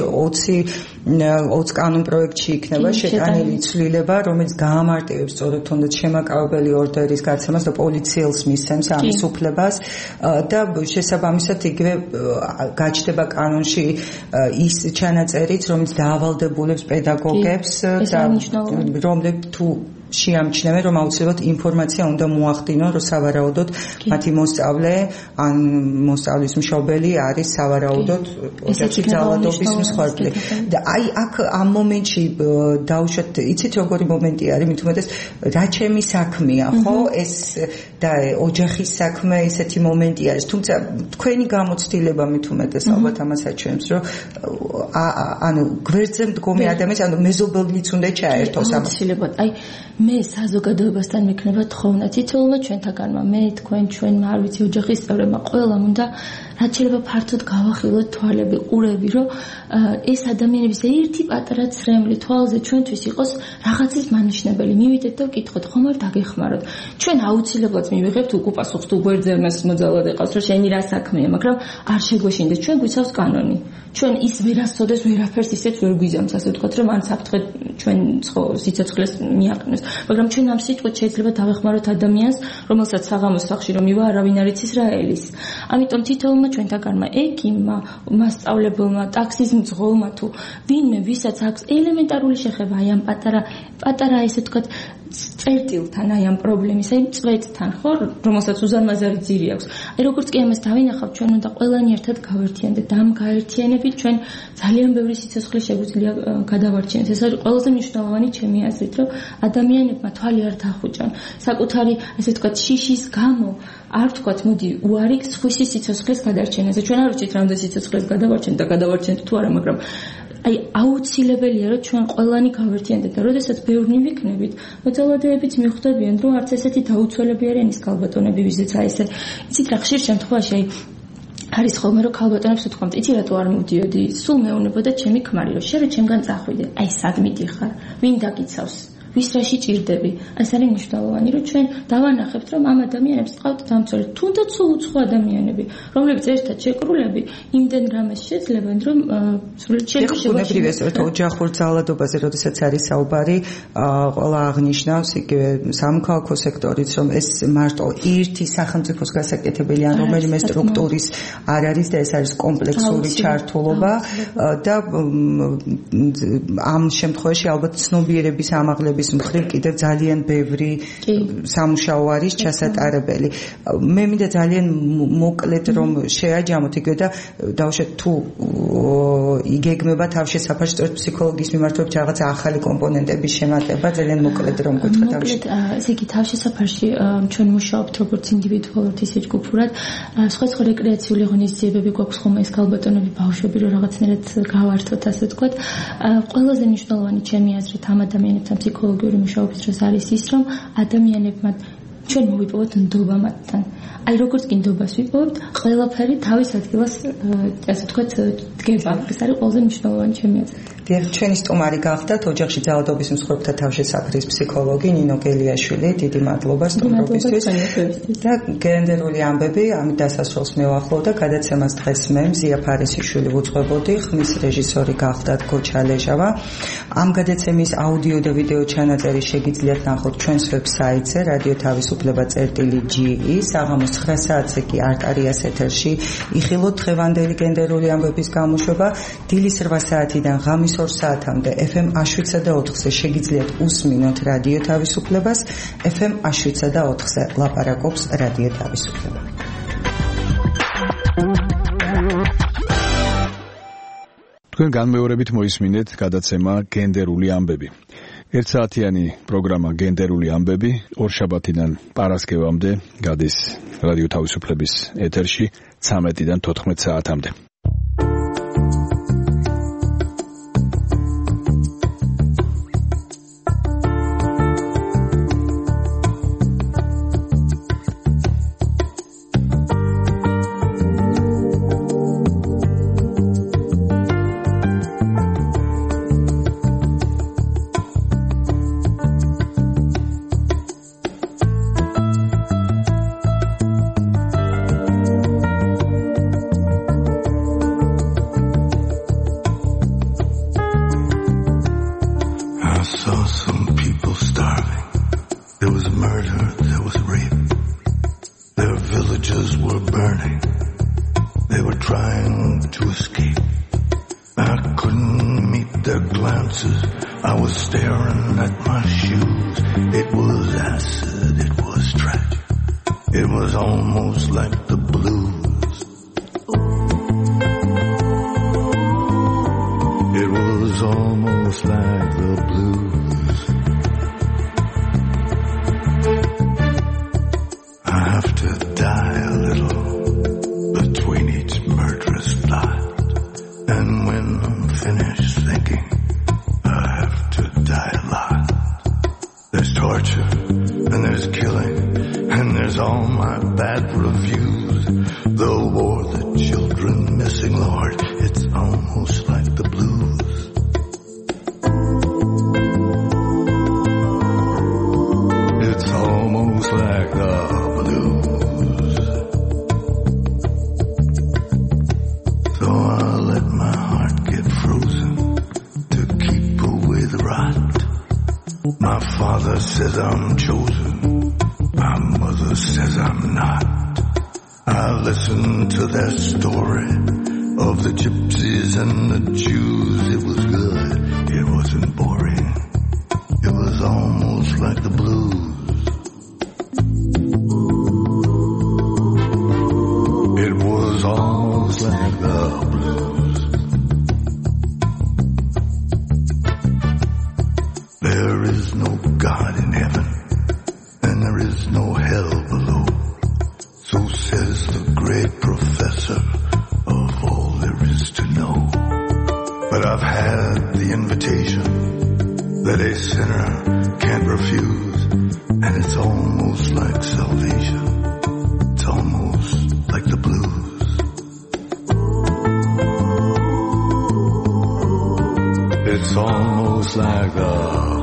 20 კანონ პროექტში იქნება შეტანილი ცვლილება, რომელიც გაამარტივებს სწორედ თუნდაც შემაკავებელი ორდერის გაცემას და პოლიციელს მისცემს ამის უფლებას და შესაბამისად იგივე გაჩნდება კანონში ის ჩანაწერიც, რომელიც დაავალდებულებს პედაგოგებს და რომლებიც თუ შეამჩნევენ, რომ აუცილებლად ინფორმაცია უნდა მოახდინონ, რომ სავარაუდოდ მათი მოსწავლე ან მოსწავლის მშობელი არის სავარაუდოდ ოჯახში ძალადობის მსხვერპლი. და აქ ამ მომენტში დაუშვათ, იცით როგორი მომენტი არის, მით უმეტეს რა ჩემი საქმეა, ხო? ეს და ოჯახის საქმე ესეთი მომენტი არის. თუმცა თქვენი გამოცდილება მით უმეტეს ალბათ ამას აჩვენებს, რომ ანუ გვერდზე მდგომი ადამიანს, ანუ მეზობელიც უნდა ჩაერთოს ამას. მე საზოგადოებასთან მექნება თხოვნა თითოეულმა ჩვენთაგანმა, მე თქვენ ჩვენმა არ ვიცი ოჯახის წევრებმა, ყველამ უნდა რაც შეიძლება ფართოდ გავახილოთ თვალები, ყურები, რომ ეს ადამიანების ერთი პატარა ცრემლი თვალზე ჩვენთვის იყოს რაღაცის მანიშნებელი. მივიდეთ და ვკითხოთ, ხომ არ დაგეხმაროთ. ჩვენ აუცილებლად მივიღებთ უკუპასუხს თუ გვერდზე მას მოძალადე ყავს, რომ შენი რა საქმეა, მაგრამ არ შეგვეშინდეს, ჩვენ გვიცავს კანონი. ჩვენ ის ვერასოდეს ვერაფერს ისეთ ვერ გვიზამს, ასე ვთქვათ, რომ ან საფრთხე ჩვენ სიცოცხლეს მიაყენოს. მაგრამ ჩვენ ამ სიტყვით შეიძლება დავეხმაროთ ადამიანს, რომელსაც საღამოს სახლში რომ ივა, არავინ არ იცის რა ელის. ამიტომ თითოეულმა ჩვენთაგანმა, ექიმმა, მასწავლებელმა, ტაქსის მძღოლმა თუ ვინმე, ვისაც აქვს ელემენტარული შეხება აი ამ პატარა ესე ვთქვათ წერტილთან, აი ამ პრობლემის, აი წვეთთან, ხო, რომელსაც უზარმაზარი ძირი აქვს. აი როგორც კი ამას დავინახავთ, ჩვენ უნდა ყველანი ერთად გავერთიანდეთ და ამ გაერთიანებით ჩვენ ძალიან ბევრი სიცოცხლე შეგვიძლია გადავარჩინოთ. ეს არის ყველაზე მნიშვნელოვანი ჩემი აზრით, რომ ადამიანებმა თვალი არ დახუჭან. საკუთარი, ასე ვთქვათ, შიშის გამო არ ვთქვათ, მოდი, უარი სხვისი სიცოცხლის გადარჩენაზე. ჩვენ არ ვიცით, რამდენ სიცოცხლეს გადავარჩენთ და გადავარჩენთ თუ არა, მაგრამ აი აუცილებელია რომ ჩვენ ყველანი გავერთიანდეთ და როდესაც ბევრნი ვიქნებით, მოწალადეებიც მიხვდებიან, რომ არც ესეთი დაუცველები არიან ის ქალბატონები, ვიზეც აი ესე. იცით რა, ხშირ შემთხვევაში აი არის ხოლმე რომ ქალბატონებს ვთქვამთ, იცი რატო არ მივდიოდი? სულ მეუბნებოდა ჩემი ქმარი, რომ შენ ჩემგან წახვიდე. აი სად მიდიხარ? ვინ დაგიცავს? ვის რაში ჭირდები? ეს არის მნიშვნელოვანი, რომ ჩვენ დავანახებთ, რომ ამ ადამიანებს ყავთ დამცველი, თუნდაც უცხო ადამიანები, რომლებიც ერთად შეკრულები იმდენ რამეს შეძლებენ, რომ სრულიად შეგვიძლია ერთ ოჯახურ ძალადობაზე, როდესაც არის საუბარი, ყველა აღნიშნავს იგივე სამოქალაქო სექტორიც, რომ ეს მარტო ერთი სახელმწიფოს გასაკეთებელი ან რომელიმე სტრუქტურის არ არის და ეს არის კომპლექსური ჩართულობა და ამ შემთხვევაში ალბათ ცნობიერების ამაღლების მხრივ კიდევ ძალიან ბევრი სამუშაო არის ჩასატარებელი. მე მინდა ძალიან მოკლედ რომ შეაჯამოთ იგივე და დავუშვათ თუ იგეგმება თავშესაფარში სწორედ ფსიქოლოგის მიმართულებით რაღაც ახალი კომპონენტების შემატება, ძალიან მოკლედ რომ გითხრათ თავში. მოკლედ, ესე იგი თავშესაფარში ჩვენ მუშაობთ როგორც ინდივიდუალურად ისე ჯგუფურად. სხვა რეკრეაციული ღონისძიებები გვაქვს ხოლმე ეს ქალბატონები, ბავშვები რომ რაღაცნაირად გავართოთ, ასე ვთქვათ. ყველაზე მნიშვნელოვანი ჩემი აზრით ამ ადამიანებთან ფსიქოლოგიური მუშაობის დროს არის ის, რომ ადამიანებმა ჩვენ მოვიპოვოთ ნდობა მათთან. აი როგორც კი ნდობას ვიპოვებთ, ყველაფერი თავის ადგილას, ასე ვთქვათ, დგება. ეს არის ყველაზე მნიშვნელოვანი ჩემი აზრით. ჩვენი სტუმარი გახდათ ოჯახში ძალადობის მსხვერპლთა თავშესაფრის ფსიქოლოგი ნინო გელიაშვილი, დიდი მადლობა სტუმრობისთვის და გენდერული ამბები ამით დასასრულს მევახლოვ და გადაცემას დღეს მე მზია ფარისიშვილი ვუძღვებოდი, ხმის რეჟისორი გახდათ გოჩა ლეჟავა. ამ გადაცემის აუდიო და ვიდეო ჩანაწერი შეგიძლიათ ნახოთ ჩვენს ვებსაიტზე radio.tavisufleba.ge საღამოს 9 საათზე კი არტარიას ეთერში იხილოთ დღევანდელი გენდერული ამბების გამოშვება, დილის 8 საათიდან ღამის 2 საათამდე FM 7/4-ზე შეგიძლიათ უსმინოთ რადიო თავისუფლებას, FM 7/4-ზე ლაპარაკობს რადიო თავისუფლება. თქვენ განმეორებით მოისმინეთ გადაცემა გენდერული ამბები. 1 საათიანი პროგრამა გენდერული ამბები ორშაბათიდან პარასკევამდე გადის რადიო თავისუფლების ეთერში 13-დან 14 საათამდე. It was almost like the blues. there's no hell below. So says the great professor of all there is to know. But I've had the invitation that a sinner can't refuse, and it's almost like salvation. It's almost like the blues. It's almost like the